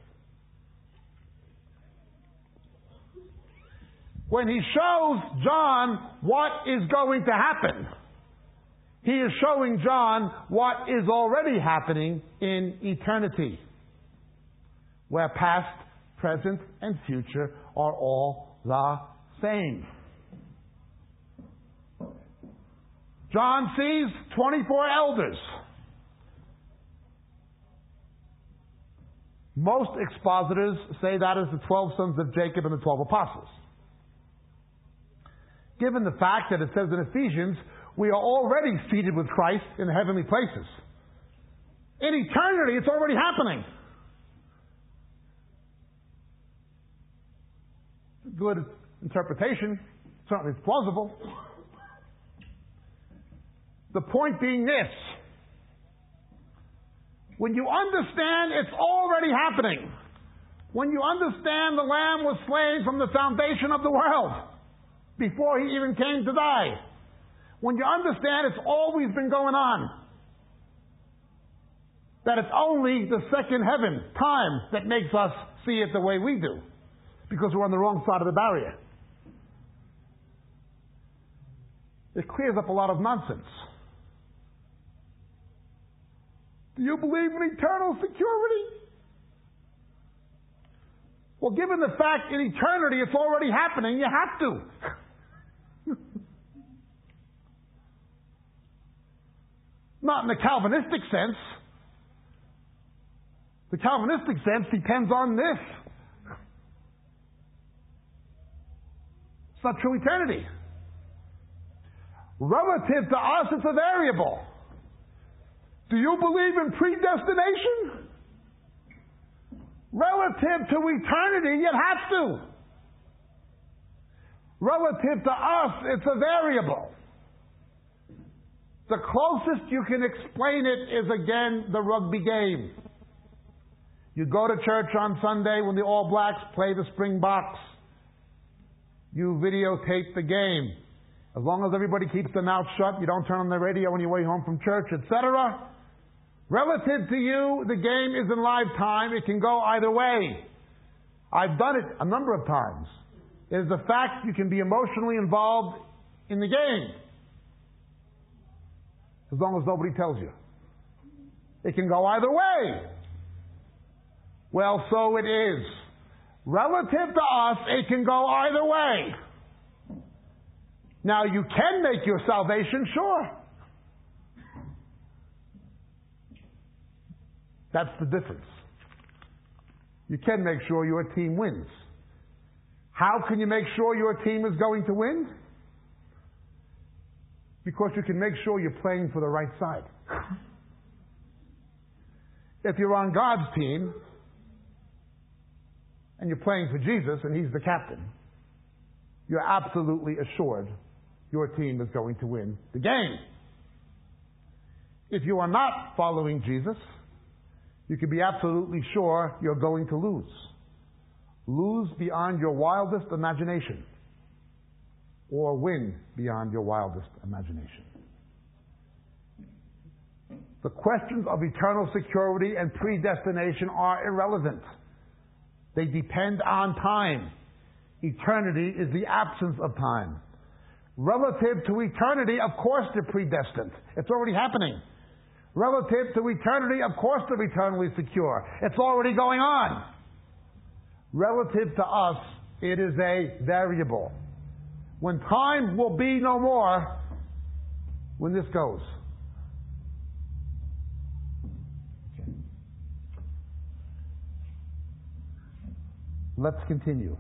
When he shows John what is going to happen, he is showing John what is already happening in eternity, where past, present, and future are all the same. John sees 24 elders. Most expositors say that is the 12 sons of Jacob and the 12 apostles. Given the fact that it says in Ephesians, we are already seated with Christ in the heavenly places. In eternity, it's already happening. Good interpretation. Certainly it's plausible. The point being this. When you understand it's already happening, when you understand the Lamb was slain from the foundation of the world, before he even came to die, when you understand it's always been going on, that it's only the second heaven, time, that makes us see it the way we do, because we're on the wrong side of the barrier. It clears up a lot of nonsense. Do you believe in eternal security? Well, given the fact in eternity it's already happening, you have to. Not in the Calvinistic sense. The Calvinistic sense depends on this. It's not true eternity. Relative to us, it's a variable. Do you believe in predestination? Relative to eternity, you'd have to. Relative to us, it's a variable. The closest you can explain it is, again, the rugby game. You go to church on Sunday when the All Blacks play the Springboks. You videotape the game. As long as everybody keeps their mouth shut, you don't turn on the radio on your way home from church, etc. Relative to you, the game is in live time. It can go either way. I've done it a number of times. It is the fact you can be emotionally involved in the game. As long as nobody tells you. It can go either way. Well, so it is. Relative to us, it can go either way. Now, you can make your salvation sure. That's the difference. You can make sure your team wins. How can you make sure your team is going to win? Because you can make sure you're playing for the right side. If you're on God's team, and you're playing for Jesus, and He's the captain, you're absolutely assured your team is going to win the game. If you are not following Jesus, you can be absolutely sure you're going to lose. Lose beyond your wildest imagination, or win beyond your wildest imagination. The questions of eternal security and predestination are irrelevant. They depend on time. Eternity is the absence of time. Relative to eternity, of course they're predestined. It's already happening. Relative to eternity, of course they're eternally secure. It's already going on. Relative to us, it is a variable. When time will be no more, when this goes. Let's continue.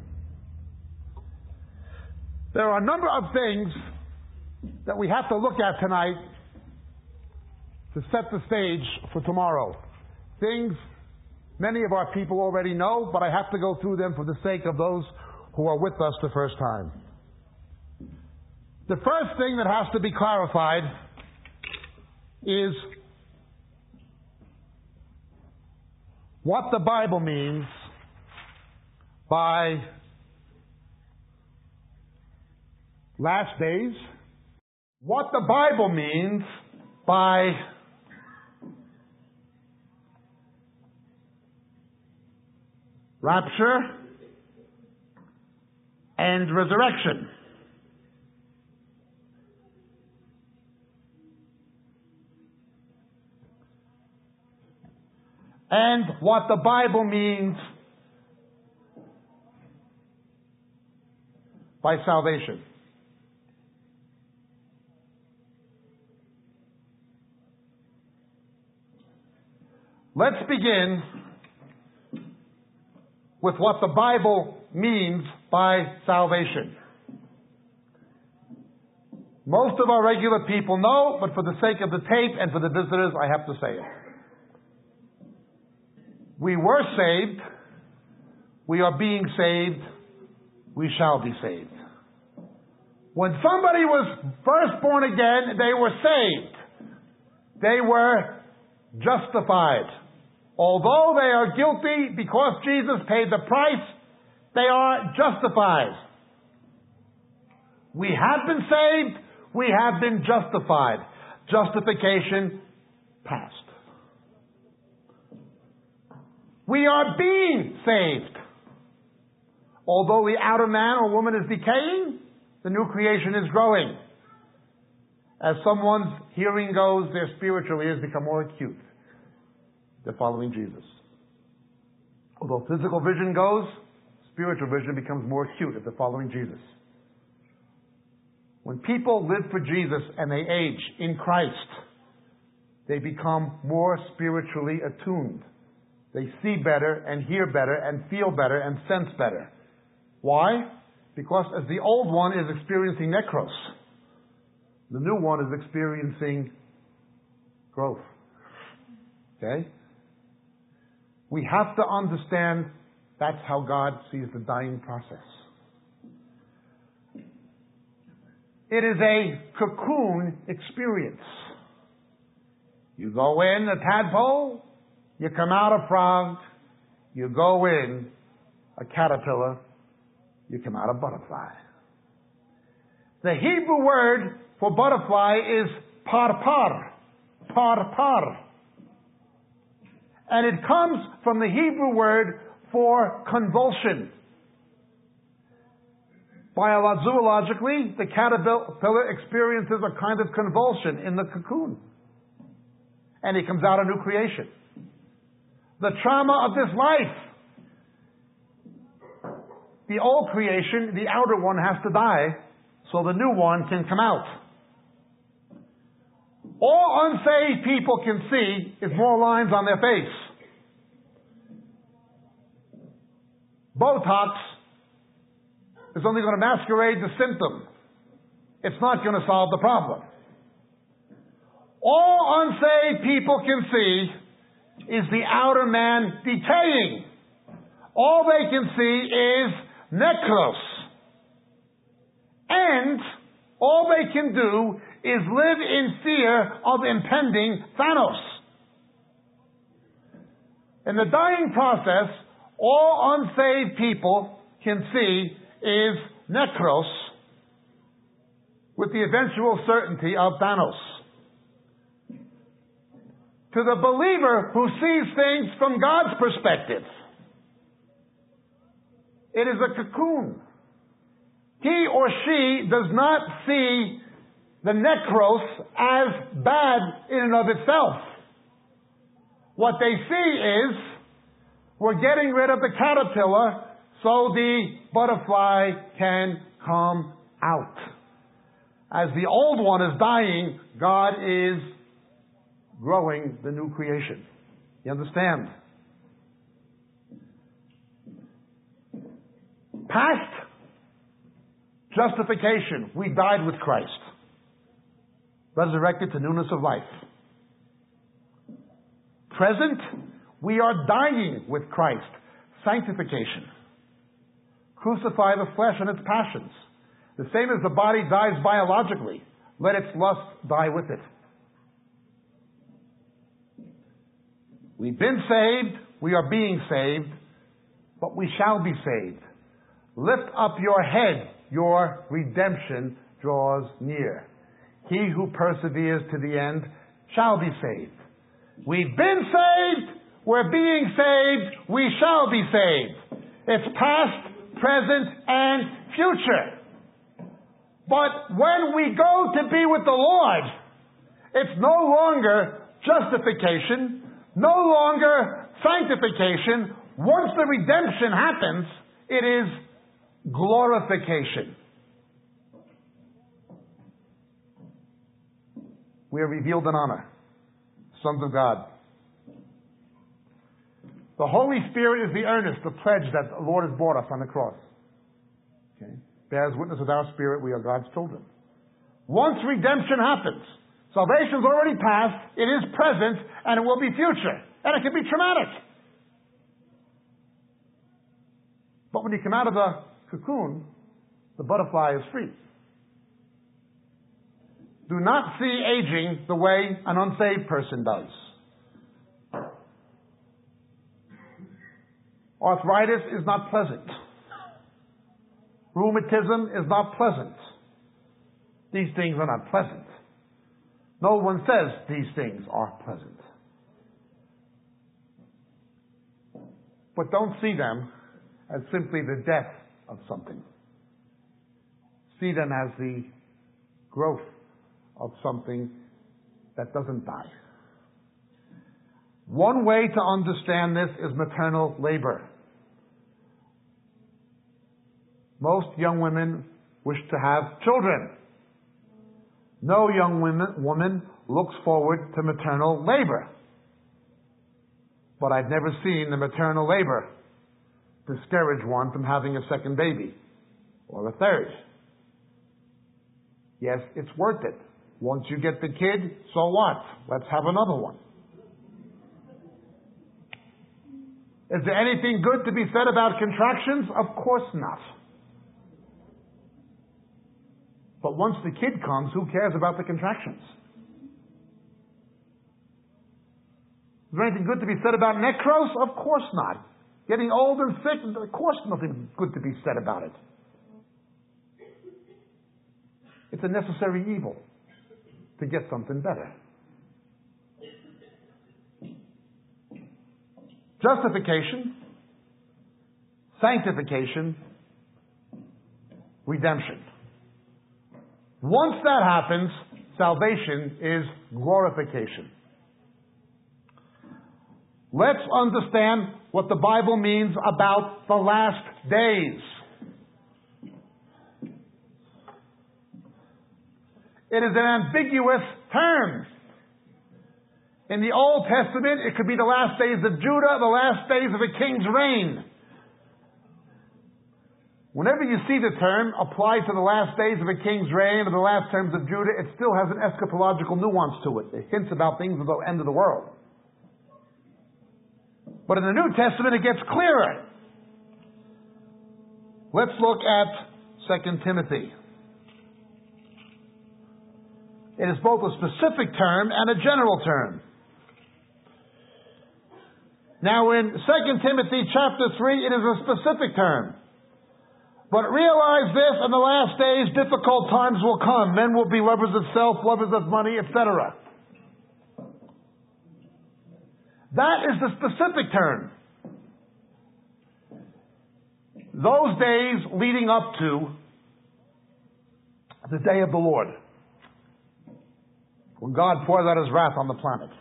There are a number of things that we have to look at tonight to set the stage for tomorrow. Things many of our people already know, but I have to go through them for the sake of those who are with us the first time. The first thing that has to be clarified is what the Bible means by last days, what the Bible means by rapture and resurrection. And what the Bible means by salvation. Let's begin with what the Bible means by salvation. Most of our regular people know, but for the sake of the tape and for the visitors, I have to say it. We were saved, we are being saved, we shall be saved. When somebody was first born again, they were saved. They were justified. Although they are guilty because Jesus paid the price, they are justified. We have been saved. We have been justified. Justification past. We are being saved. Although the outer man or woman is decaying, the new creation is growing. As someone's hearing goes, their spiritual ears become more acute. They're following Jesus. Although physical vision goes, spiritual vision becomes more acute if they're following Jesus. When people live for Jesus and they age in Christ, they become more spiritually attuned. They see better and hear better and feel better and sense better. Why? Because as the old one is experiencing necros, the new one is experiencing growth. Okay? We have to understand that's how God sees the dying process. It is a cocoon experience. You go in a tadpole, you come out a frog, you go in a caterpillar, you come out a butterfly. The Hebrew word for butterfly is parpar. Parpar. And it comes from the Hebrew word for convulsion. Zoologically, the caterpillar experiences a kind of convulsion in the cocoon. And he comes out a new creation. The trauma of this life. The old creation, the outer one has to die so the new one can come out. All unsaved people can see is more lines on their face. Botox is only going to masquerade the symptom. It's not going to solve the problem. All unsaved people can see is the outer man decaying. All they can see is necros. And all they can do is live in fear of impending Thanos. In the dying process, all unsaved people can see is necros with the eventual certainty of Thanos. To the believer who sees things from God's perspective, it is a cocoon. He or she does not see the necros as bad in and of itself. What they see is, we're getting rid of the caterpillar so the butterfly can come out. As the old one is dying, God is growing the new creation. You understand? Past justification, we died with Christ. Resurrected to newness of life. Present, we are dying with Christ. Sanctification. Crucify the flesh and its passions. The same as the body dies biologically, let its lust die with it. We've been saved, we are being saved, but we shall be saved. Lift up your head, your redemption draws near. He who perseveres to the end shall be saved. We've been saved, we're being saved, we shall be saved. It's past, present, and future. But when we go to be with the Lord, it's no longer justification, no longer sanctification. Once the redemption happens, it is glorification. We are revealed in honor, sons of God. The Holy Spirit is the earnest, the pledge that the Lord has bought us on the cross. Okay? Bears witness with our spirit, we are God's children. Once redemption happens, salvation's already past, it is present, and it will be future. And it can be traumatic. But when you come out of the cocoon, the butterfly is free. do not see aging the way an unsaved person does. Arthritis is not pleasant. Rheumatism is not pleasant. These things are not pleasant. No one says these things are pleasant. But don't see them as simply the death of something. See them as the growth of something that doesn't die. One way to understand this is maternal labor. Most young women wish to have children. No young woman looks forward to maternal labor. But I've never seen the maternal labor discourage one from having a second baby or a third. Yes, it's worth it. Once you get the kid, so what? Let's have another one. Is there anything good to be said about contractions? Of course not. But once the kid comes, who cares about the contractions? Is there anything good to be said about necros? Of course not. Getting old and sick? Of course nothing good to be said about it. It's a necessary evil to get something better. Justification, sanctification, redemption. Once that happens, salvation is glorification. Let's understand what the Bible means about the last days. It is an ambiguous term. In the Old Testament, it could be the last days of Judah, the last days of a king's reign. Whenever you see the term applied to the last days of a king's reign or the last terms of Judah, it still has an eschatological nuance to it. It hints about things at the end of the world. But in the New Testament, it gets clearer. Let's look at 2 Timothy. It is both a specific term and a general term. Now in 2 Timothy chapter 3, it is a specific term. But realize this, in the last days, difficult times will come. Men will be lovers of self, lovers of money, etc. That is the specific term. Those days leading up to the day of the Lord, when God pours out His wrath on the planet.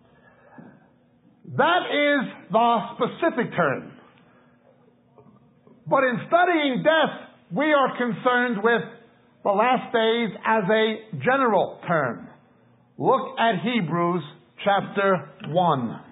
That is the specific term. But in studying death, we are concerned with the last days as a general term. Look at Hebrews chapter 1.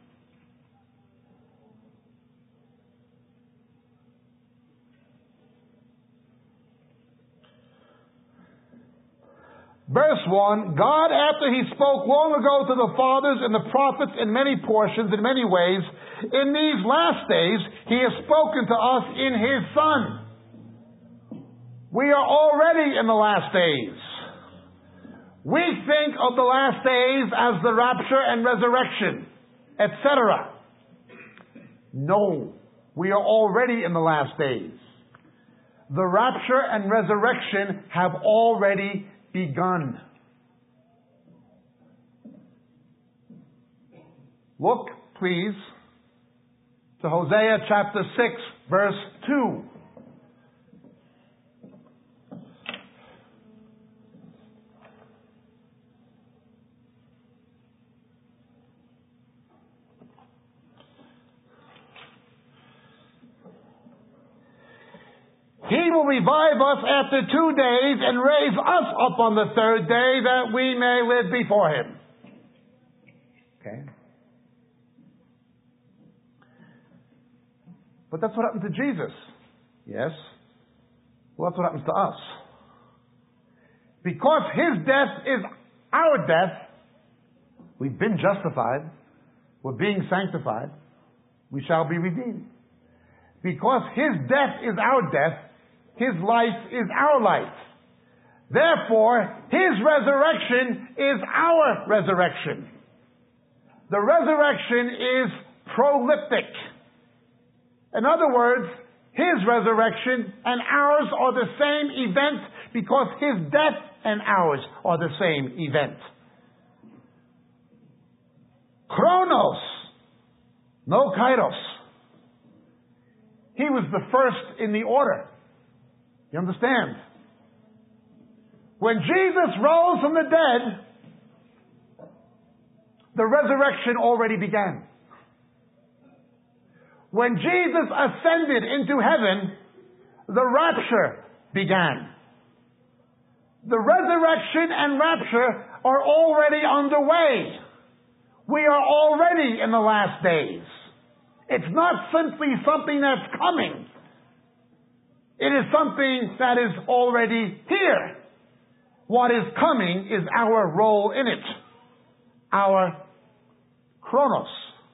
Verse 1, God, after He spoke long ago to the fathers and the prophets in many portions, in many ways, in these last days, He has spoken to us in His Son. We are already in the last days. We think of the last days as the rapture and resurrection, etc. No, we are already in the last days. The rapture and resurrection have already begun. Look, please, to Hosea chapter 6, verse 2. He will revive us after 2 days and raise us up on the third day that we may live before Him. Okay? But that's what happened to Jesus. Yes? Well, that's what happens to us. Because His death is our death, we've been justified, we're being sanctified, we shall be redeemed. Because His death is our death, His life is our life. Therefore, His resurrection is our resurrection. The resurrection is proleptic. In other words, His resurrection and ours are the same event because His death and ours are the same event. Chronos, no kairos. He was the first in the order. You understand? When Jesus rose from the dead, the resurrection already began. When Jesus ascended into heaven, the rapture began. The resurrection and rapture are already underway. We are already in the last days. It's not simply something that's coming. It is something that is already here. What is coming is our role in it. Our chronos.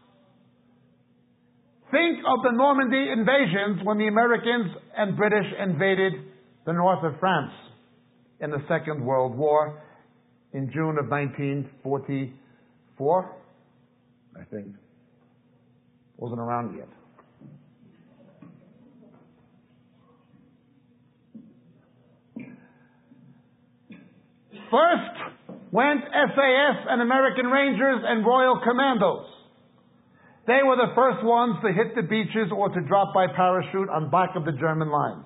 Think of the Normandy invasions when the Americans and British invaded the north of France in the Second World War in June of 1944, I think. Wasn't around yet. First went SAS and American Rangers and Royal Commandos. They were the first ones to hit the beaches or to drop by parachute on back of the German lines.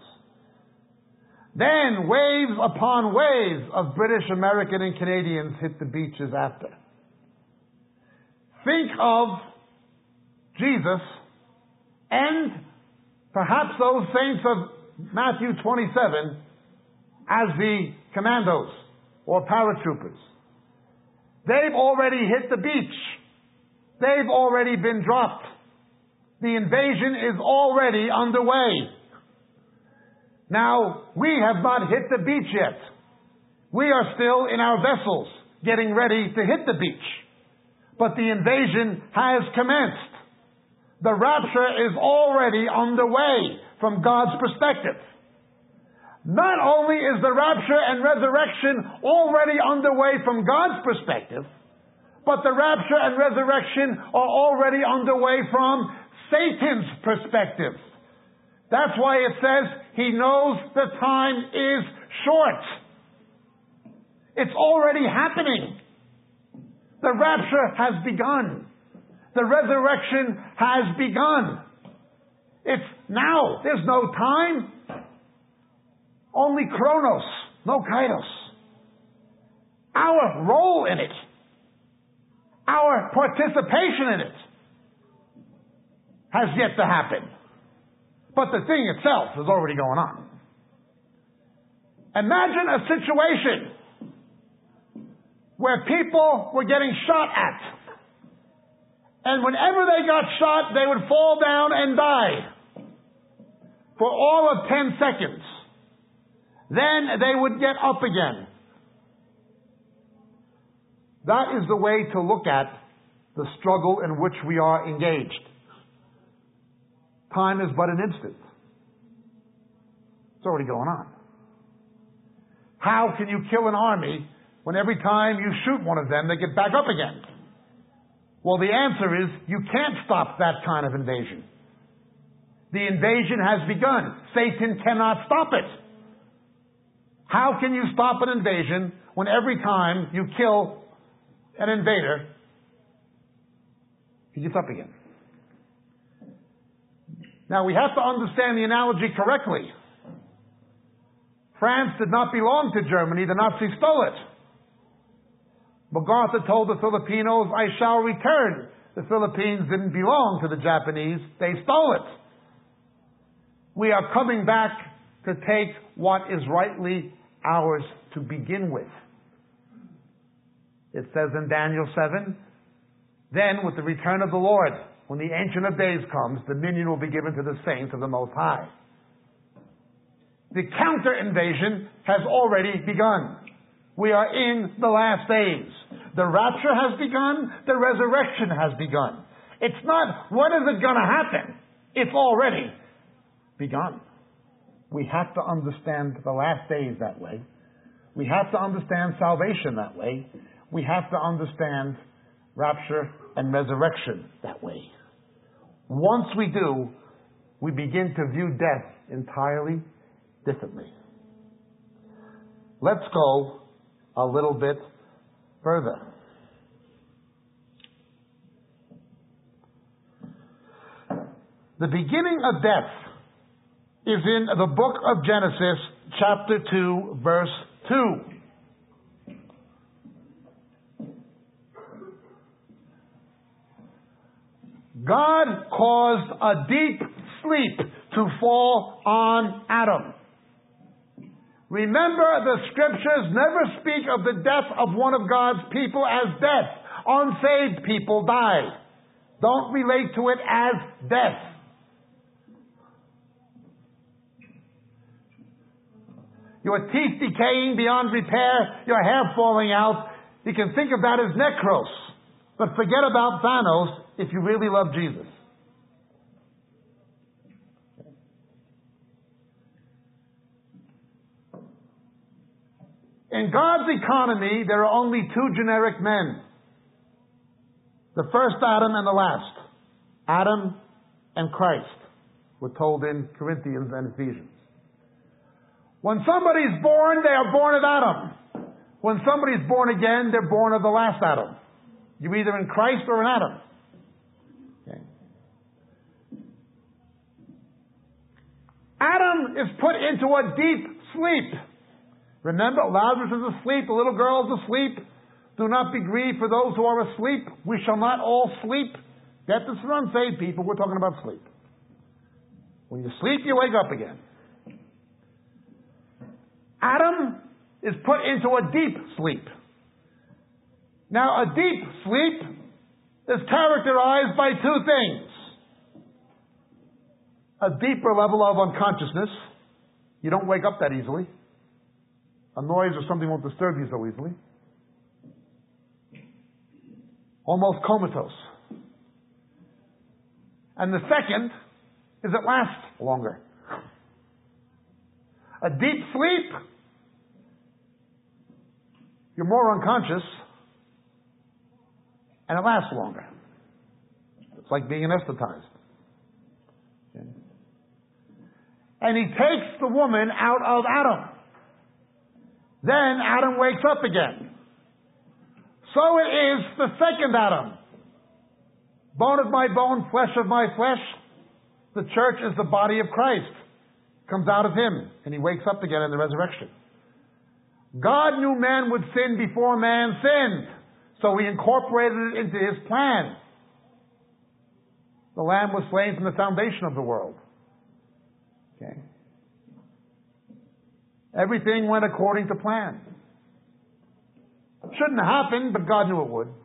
Then waves upon waves of British, American, and Canadians hit the beaches after. Think of Jesus and perhaps those saints of Matthew 27 as the commandos or paratroopers. They've already hit the beach. They've already been dropped. The invasion is already underway. Now, we have not hit the beach yet. We are still in our vessels, getting ready to hit the beach. But the invasion has commenced. The rapture is already underway from God's perspective. Not only is the rapture and resurrection already underway from God's perspective, but the rapture and resurrection are already underway from Satan's perspective. That's why it says he knows the time is short. It's already happening. The rapture has begun. The resurrection has begun. It's now. There's no time. Only chronos, no kairos. Our role in it, our participation in it, has yet to happen. But the thing itself is already going on. Imagine a situation where people were getting shot at. And whenever they got shot, they would fall down and die for all of 10 seconds. Then they would get up again. That is the way to look at the struggle in which we are engaged. Time is but an instant. It's already going on. How can you kill an army when every time you shoot one of them, they get back up again? Well, the answer is you can't stop that kind of invasion. The invasion has begun. Satan cannot stop it. How can you stop an invasion when every time you kill an invader, he gets up again? Now, we have to understand the analogy correctly. France did not belong to Germany. The Nazis stole it. MacArthur told the Filipinos, I shall return. The Philippines didn't belong to the Japanese. They stole it. We are coming back to take what is rightly ours to begin with. It says in Daniel 7, then with the return of the Lord, when the Ancient of Days comes, dominion will be given to the saints of the Most High. The counter-invasion has already begun. We are in the last days. The rapture has begun. The resurrection has begun. It's not, when is it going to happen? It's already begun. We have to understand the last days that way. We have to understand salvation that way. We have to understand rapture and resurrection that way. Once we do, we begin to view death entirely differently. Let's go a little bit further. The beginning of death is in the book of Genesis, chapter 2, verse 2. God caused a deep sleep to fall on Adam. Remember, the scriptures never speak of the death of one of God's people as death. Unsaved people die. Don't relate to it as death. Your teeth decaying beyond repair, your hair falling out, you can think of that as necros. But forget about Thanos if you really love Jesus. In God's economy, there are only two generic men. The first Adam and the last. Adam and Christ, we're told in Corinthians and Ephesians. When somebody's born, they are born of Adam. When somebody's born again, they're born of the last Adam. You're either in Christ or in Adam. Okay. Adam is put into a deep sleep. Remember, Lazarus is asleep, the little girl is asleep. Do not be grieved for those who are asleep. We shall not all sleep. Death is for unsaved people. We're talking about sleep. When you sleep, you wake up again. Adam is put into a deep sleep. Now, a deep sleep is characterized by two things. A deeper level of unconsciousness. You don't wake up that easily. A noise or something won't disturb you so easily. Almost comatose. And the second is it lasts longer. A deep sleep, you're more unconscious, and it lasts longer. It's like being anesthetized. Okay. And he takes the woman out of Adam. Then Adam wakes up again. So it is the second Adam. Bone of my bone, flesh of my flesh. The church is the body of Christ. Comes out of him, and he wakes up again in the resurrection. God knew man would sin before man sinned, so he incorporated it into his plan. The Lamb was slain from the foundation of the world. Okay. Everything went according to plan. It shouldn't have happened, but God knew it would.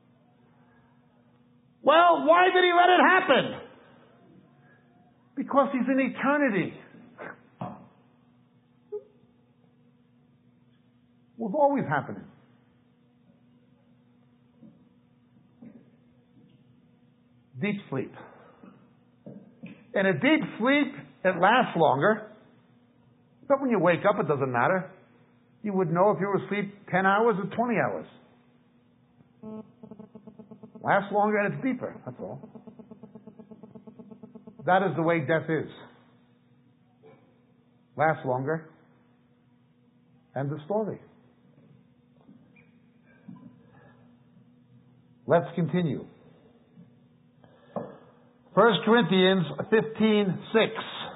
Well, why did he let it happen? Because he's in eternity. It was always happening. Deep sleep. In a deep sleep, it lasts longer. But when you wake up, it doesn't matter. You would know if you were asleep 10 hours or 20 hours. Lasts longer and it's deeper, that's all. That is the way death is. Lasts longer. End of story. Let's continue. 1 Corinthians 15:6.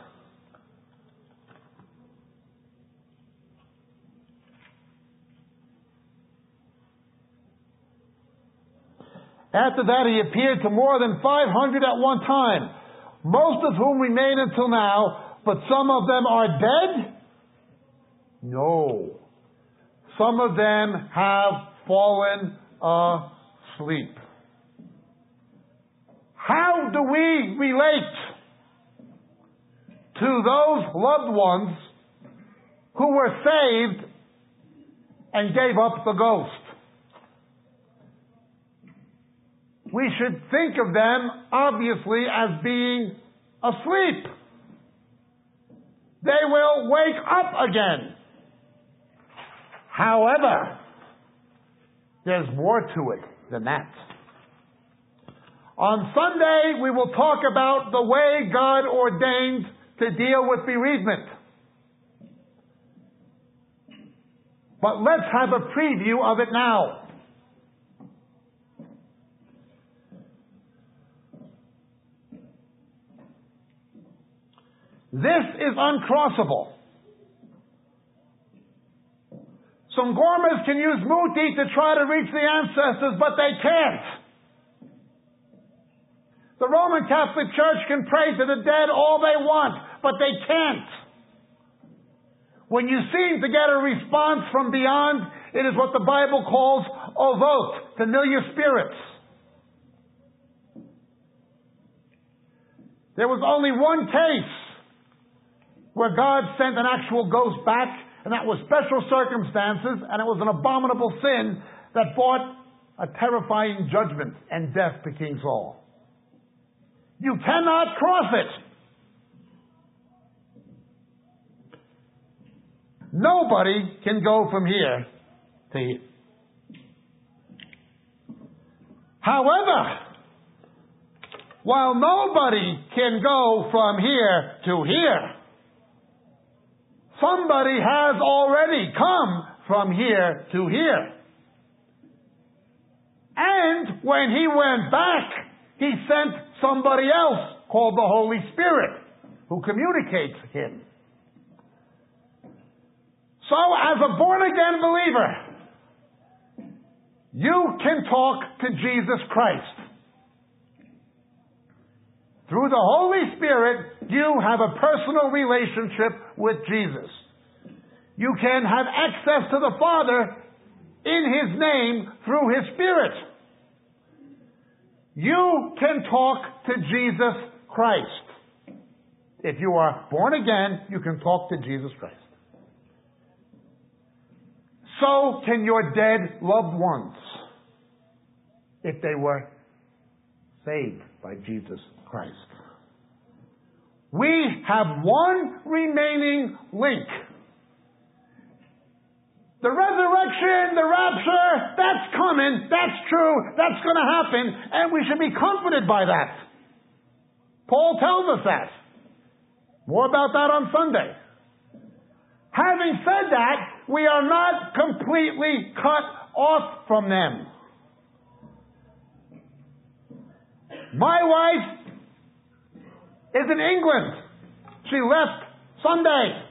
After that, he appeared to more than 500 at one time, most of whom remain until now, but some of them are dead? No. Some of them have fallen asleep. How do we relate to those loved ones who were saved and gave up the ghost? We should think of them, obviously, as being asleep. They will wake up again. However, there's more to it than that. On Sunday, we will talk about the way God ordained to deal with bereavement. But let's have a preview of it now. This is uncrossable. Some Gormas can use muti to try to reach the ancestors, but they can't. The Roman Catholic Church can pray to the dead all they want, but they can't. When you seem to get a response from beyond, it is what the Bible calls ovot, familiar spirits. There was only one case where God sent an actual ghost back, and that was special circumstances, and it was an abominable sin that brought a terrifying judgment and death to King Saul. You cannot cross it. Nobody can go from here to here. However, while nobody can go from here to here, somebody has already come from here to here. And when he went back, he sent somebody else called the Holy Spirit who communicates him. So as a born-again believer, you can talk to Jesus Christ. Through the Holy Spirit, you have a personal relationship with Jesus. You can have access to the Father in His name through His Spirit. You can talk to Jesus Christ. If you are born again, you can talk to Jesus Christ. So can your dead loved ones, if they were saved by Jesus Christ. We have one remaining link. The resurrection, the rapture, that's coming, that's true, that's going to happen, and we should be comforted by that. Paul tells us that. More about that on Sunday. Having said that, we are not completely cut off from them. My wife is in England. She left Sunday.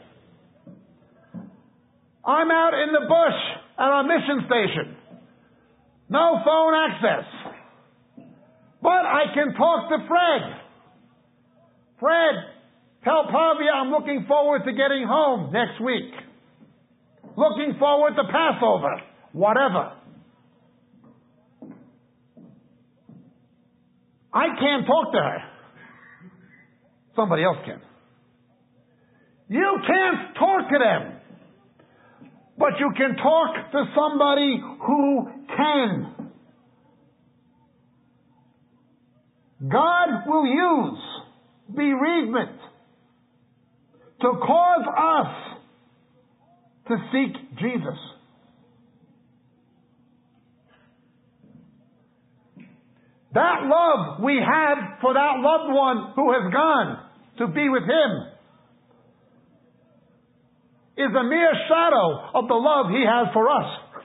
I'm out in the bush at our mission station. No phone access. But I can talk to Fred. Fred, tell Pavia I'm looking forward to getting home next week. Looking forward to Passover. Whatever. I can't talk to her. Somebody else can. You can't talk to them. But you can talk to somebody who can. God will use bereavement to cause us to seek Jesus. That love we have for that loved one who has gone to be with Him is a mere shadow of the love He has for us.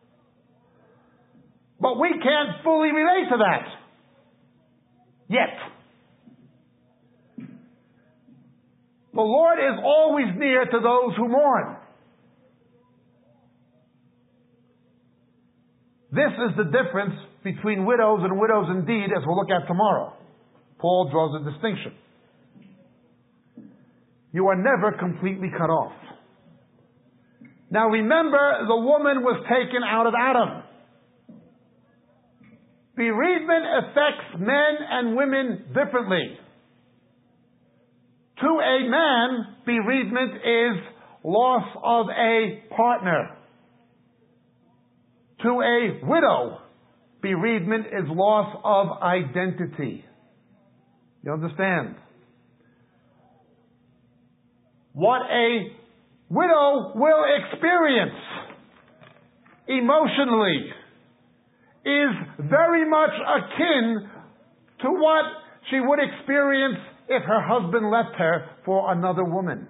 But we can't fully relate to that yet. The Lord is always near to those who mourn. This is the difference between widows and widows indeed, as we'll look at tomorrow. Paul draws a distinction. You are never completely cut off. Now remember, the woman was taken out of Adam. Bereavement affects men and women differently. To a man, bereavement is loss of a partner. To a widow, bereavement is loss of identity. You understand? What a widow will experience emotionally, is very much akin to what she would experience if her husband left her for another woman.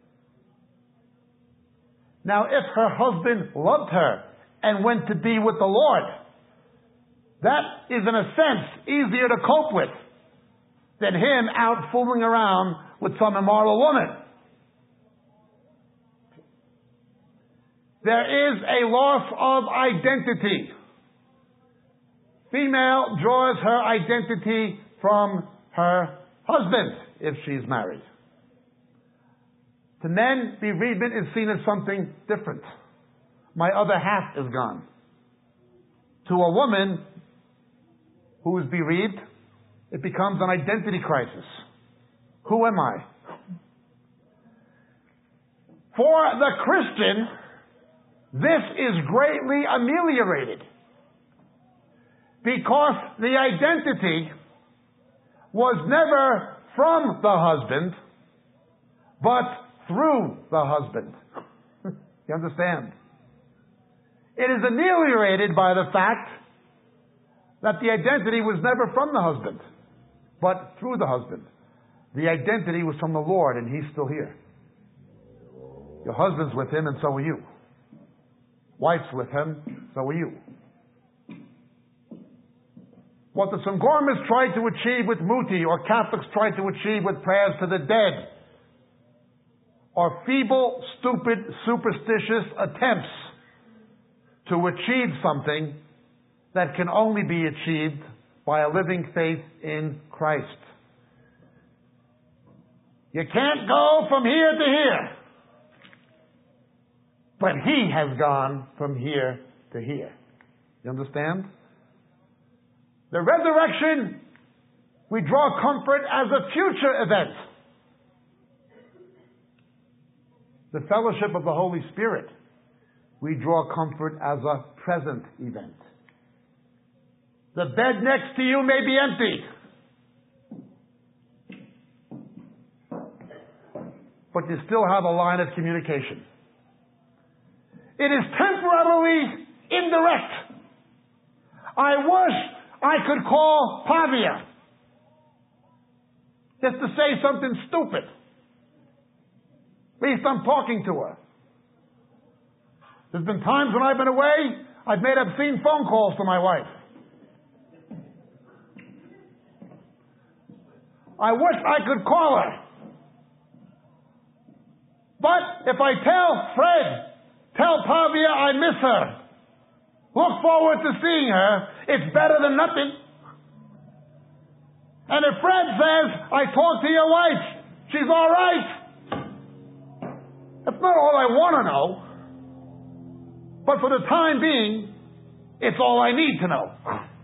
Now, if her husband loved her and went to be with the Lord, that is, in a sense, easier to cope with than him out fooling around with some immoral woman. There is a loss of identity. Female draws her identity from her husband if she's married. To men, bereavement is seen as something different. My other half is gone. To a woman who is bereaved, it becomes an identity crisis. Who am I? For the Christian, this is greatly ameliorated because the identity was never from the husband, but through the husband. You understand? It is ameliorated by the fact that the identity was never from the husband, but through the husband. The identity was from the Lord, and He's still here. Your husband's with Him, and so are you. Wife's with Him, so are you. What the Sangormas tried to achieve with Muti, or Catholics tried to achieve with prayers to the dead, are feeble, stupid, superstitious attempts to achieve something that can only be achieved by a living faith in Christ. You can't go from here to here, but He has gone from here to here. You understand? The resurrection, we draw comfort as a future event. The fellowship of the Holy Spirit, we draw comfort as a present event. The bed next to you may be empty, but you still have a line of communication. It is temporarily indirect. I wish I could call Pavia just to say something stupid. At least I'm talking to her. There's been times when I've been away, I've made obscene phone calls to my wife. I wish I could call her. But if I tell Fred, tell Pavia I miss her, look forward to seeing her, it's better than nothing. And if Fred says, I talked to your wife, she's all right, that's not all I want to know. But for the time being, it's all I need to know.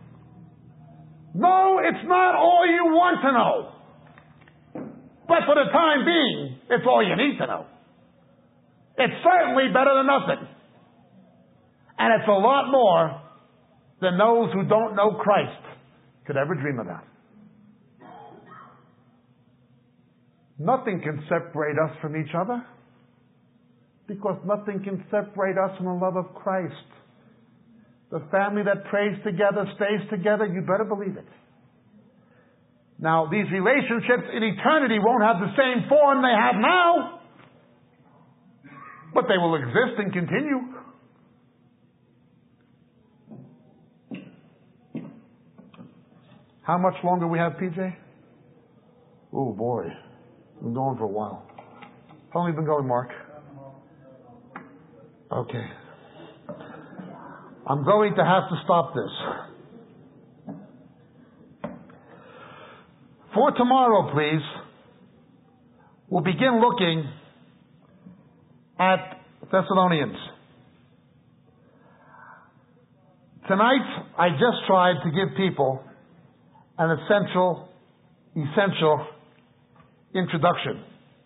No, it's not all you want to know. But for the time being, it's all you need to know. It's certainly better than nothing. And it's a lot more than those who don't know Christ could ever dream about. Nothing can separate us from each other, because nothing can separate us from the love of Christ. The family that prays together stays together, you better believe it. Now, these relationships in eternity won't have the same form they have now, but they will exist and continue. How much longer we have, PJ? Oh boy, we've been going for a while. How long have you been going, Mark? Okay. I'm going to have to stop this. For tomorrow, please, we'll begin looking at Thessalonians. Tonight, I just tried to give people an essential introduction.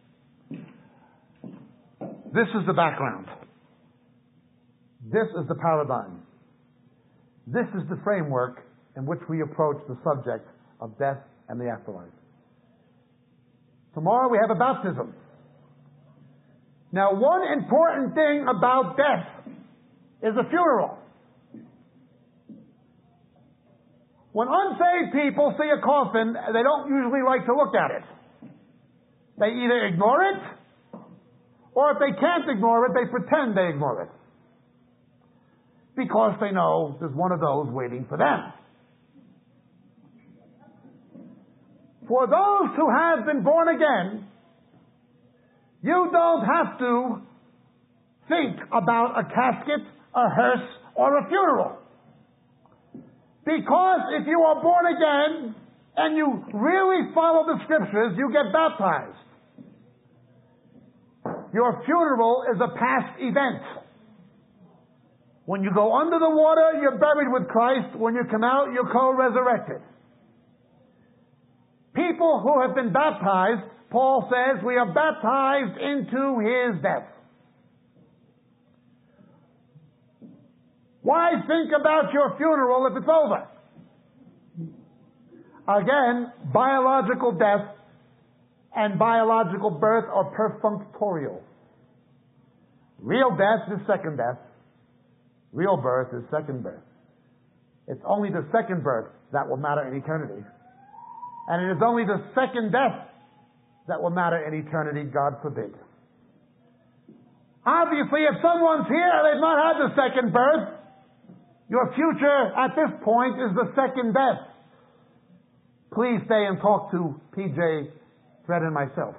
This is the background. This is the paradigm. This is the framework in which we approach the subject of death and the afterlife. Tomorrow we have a baptism. Now, one important thing about death is a funeral. When unsaved people see a coffin, they don't usually like to look at it. They either ignore it, or if they can't ignore it, they pretend they ignore it. Because they know there's one of those waiting for them. For those who have been born again, you don't have to think about a casket, a hearse, or a funeral. Because if you are born again and you really follow the scriptures, you get baptized. Your funeral is a past event. When you go under the water, you're buried with Christ. When you come out, you're co-resurrected. People who have been baptized, Paul says, we are baptized into his death. Why think about your funeral if it's over? Again, biological death and biological birth are perfunctorial. Real death is second death. Real birth is second birth. It's only the second birth that will matter in eternity. And it is only the second death that will matter in eternity, God forbid. Obviously, if someone's here and they've not had the second birth, your future at this point is the second death. Please stay and talk to PJ, Fred, and myself.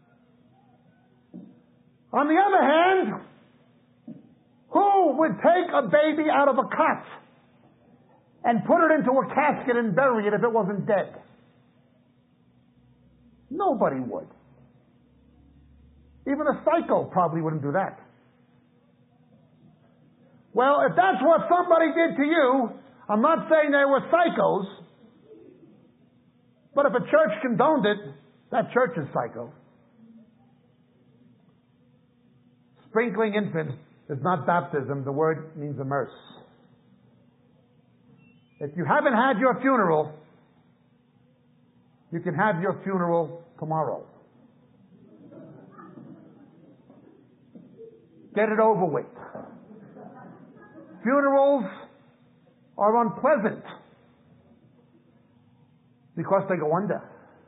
On the other hand, who would take a baby out of a cot and put it into a casket and bury it if it wasn't dead? Nobody would. Even a psycho probably wouldn't do that. Well, if that's what somebody did to you, I'm not saying they were psychos, but if a church condoned it, that church is psycho. Sprinkling infants is not baptism. The word means immerse. If you haven't had your funeral, you can have your funeral tomorrow. Get it over with. Funerals are unpleasant because they go under.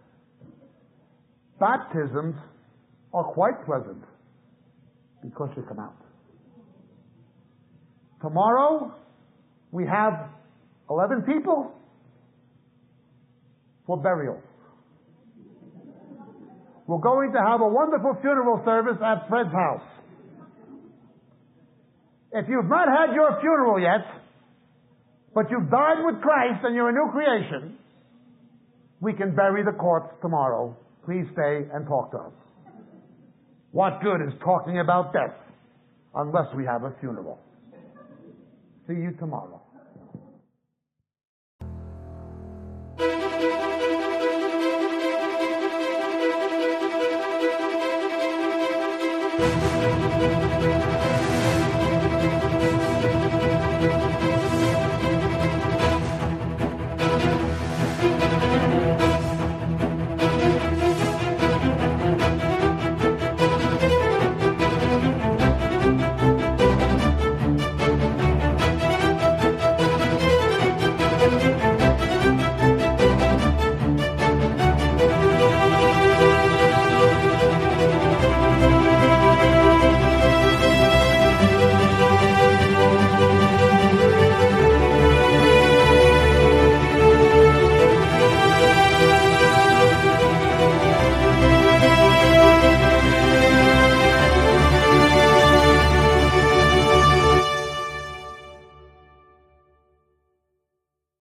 Baptisms are quite pleasant because you come out. Tomorrow, we have 11 people for burial. We're going to have a wonderful funeral service at Fred's house. If you've not had your funeral yet, but you've died with Christ and you're a new creation, we can bury the corpse tomorrow. Please stay and talk to us. What good is talking about death unless we have a funeral? See you tomorrow.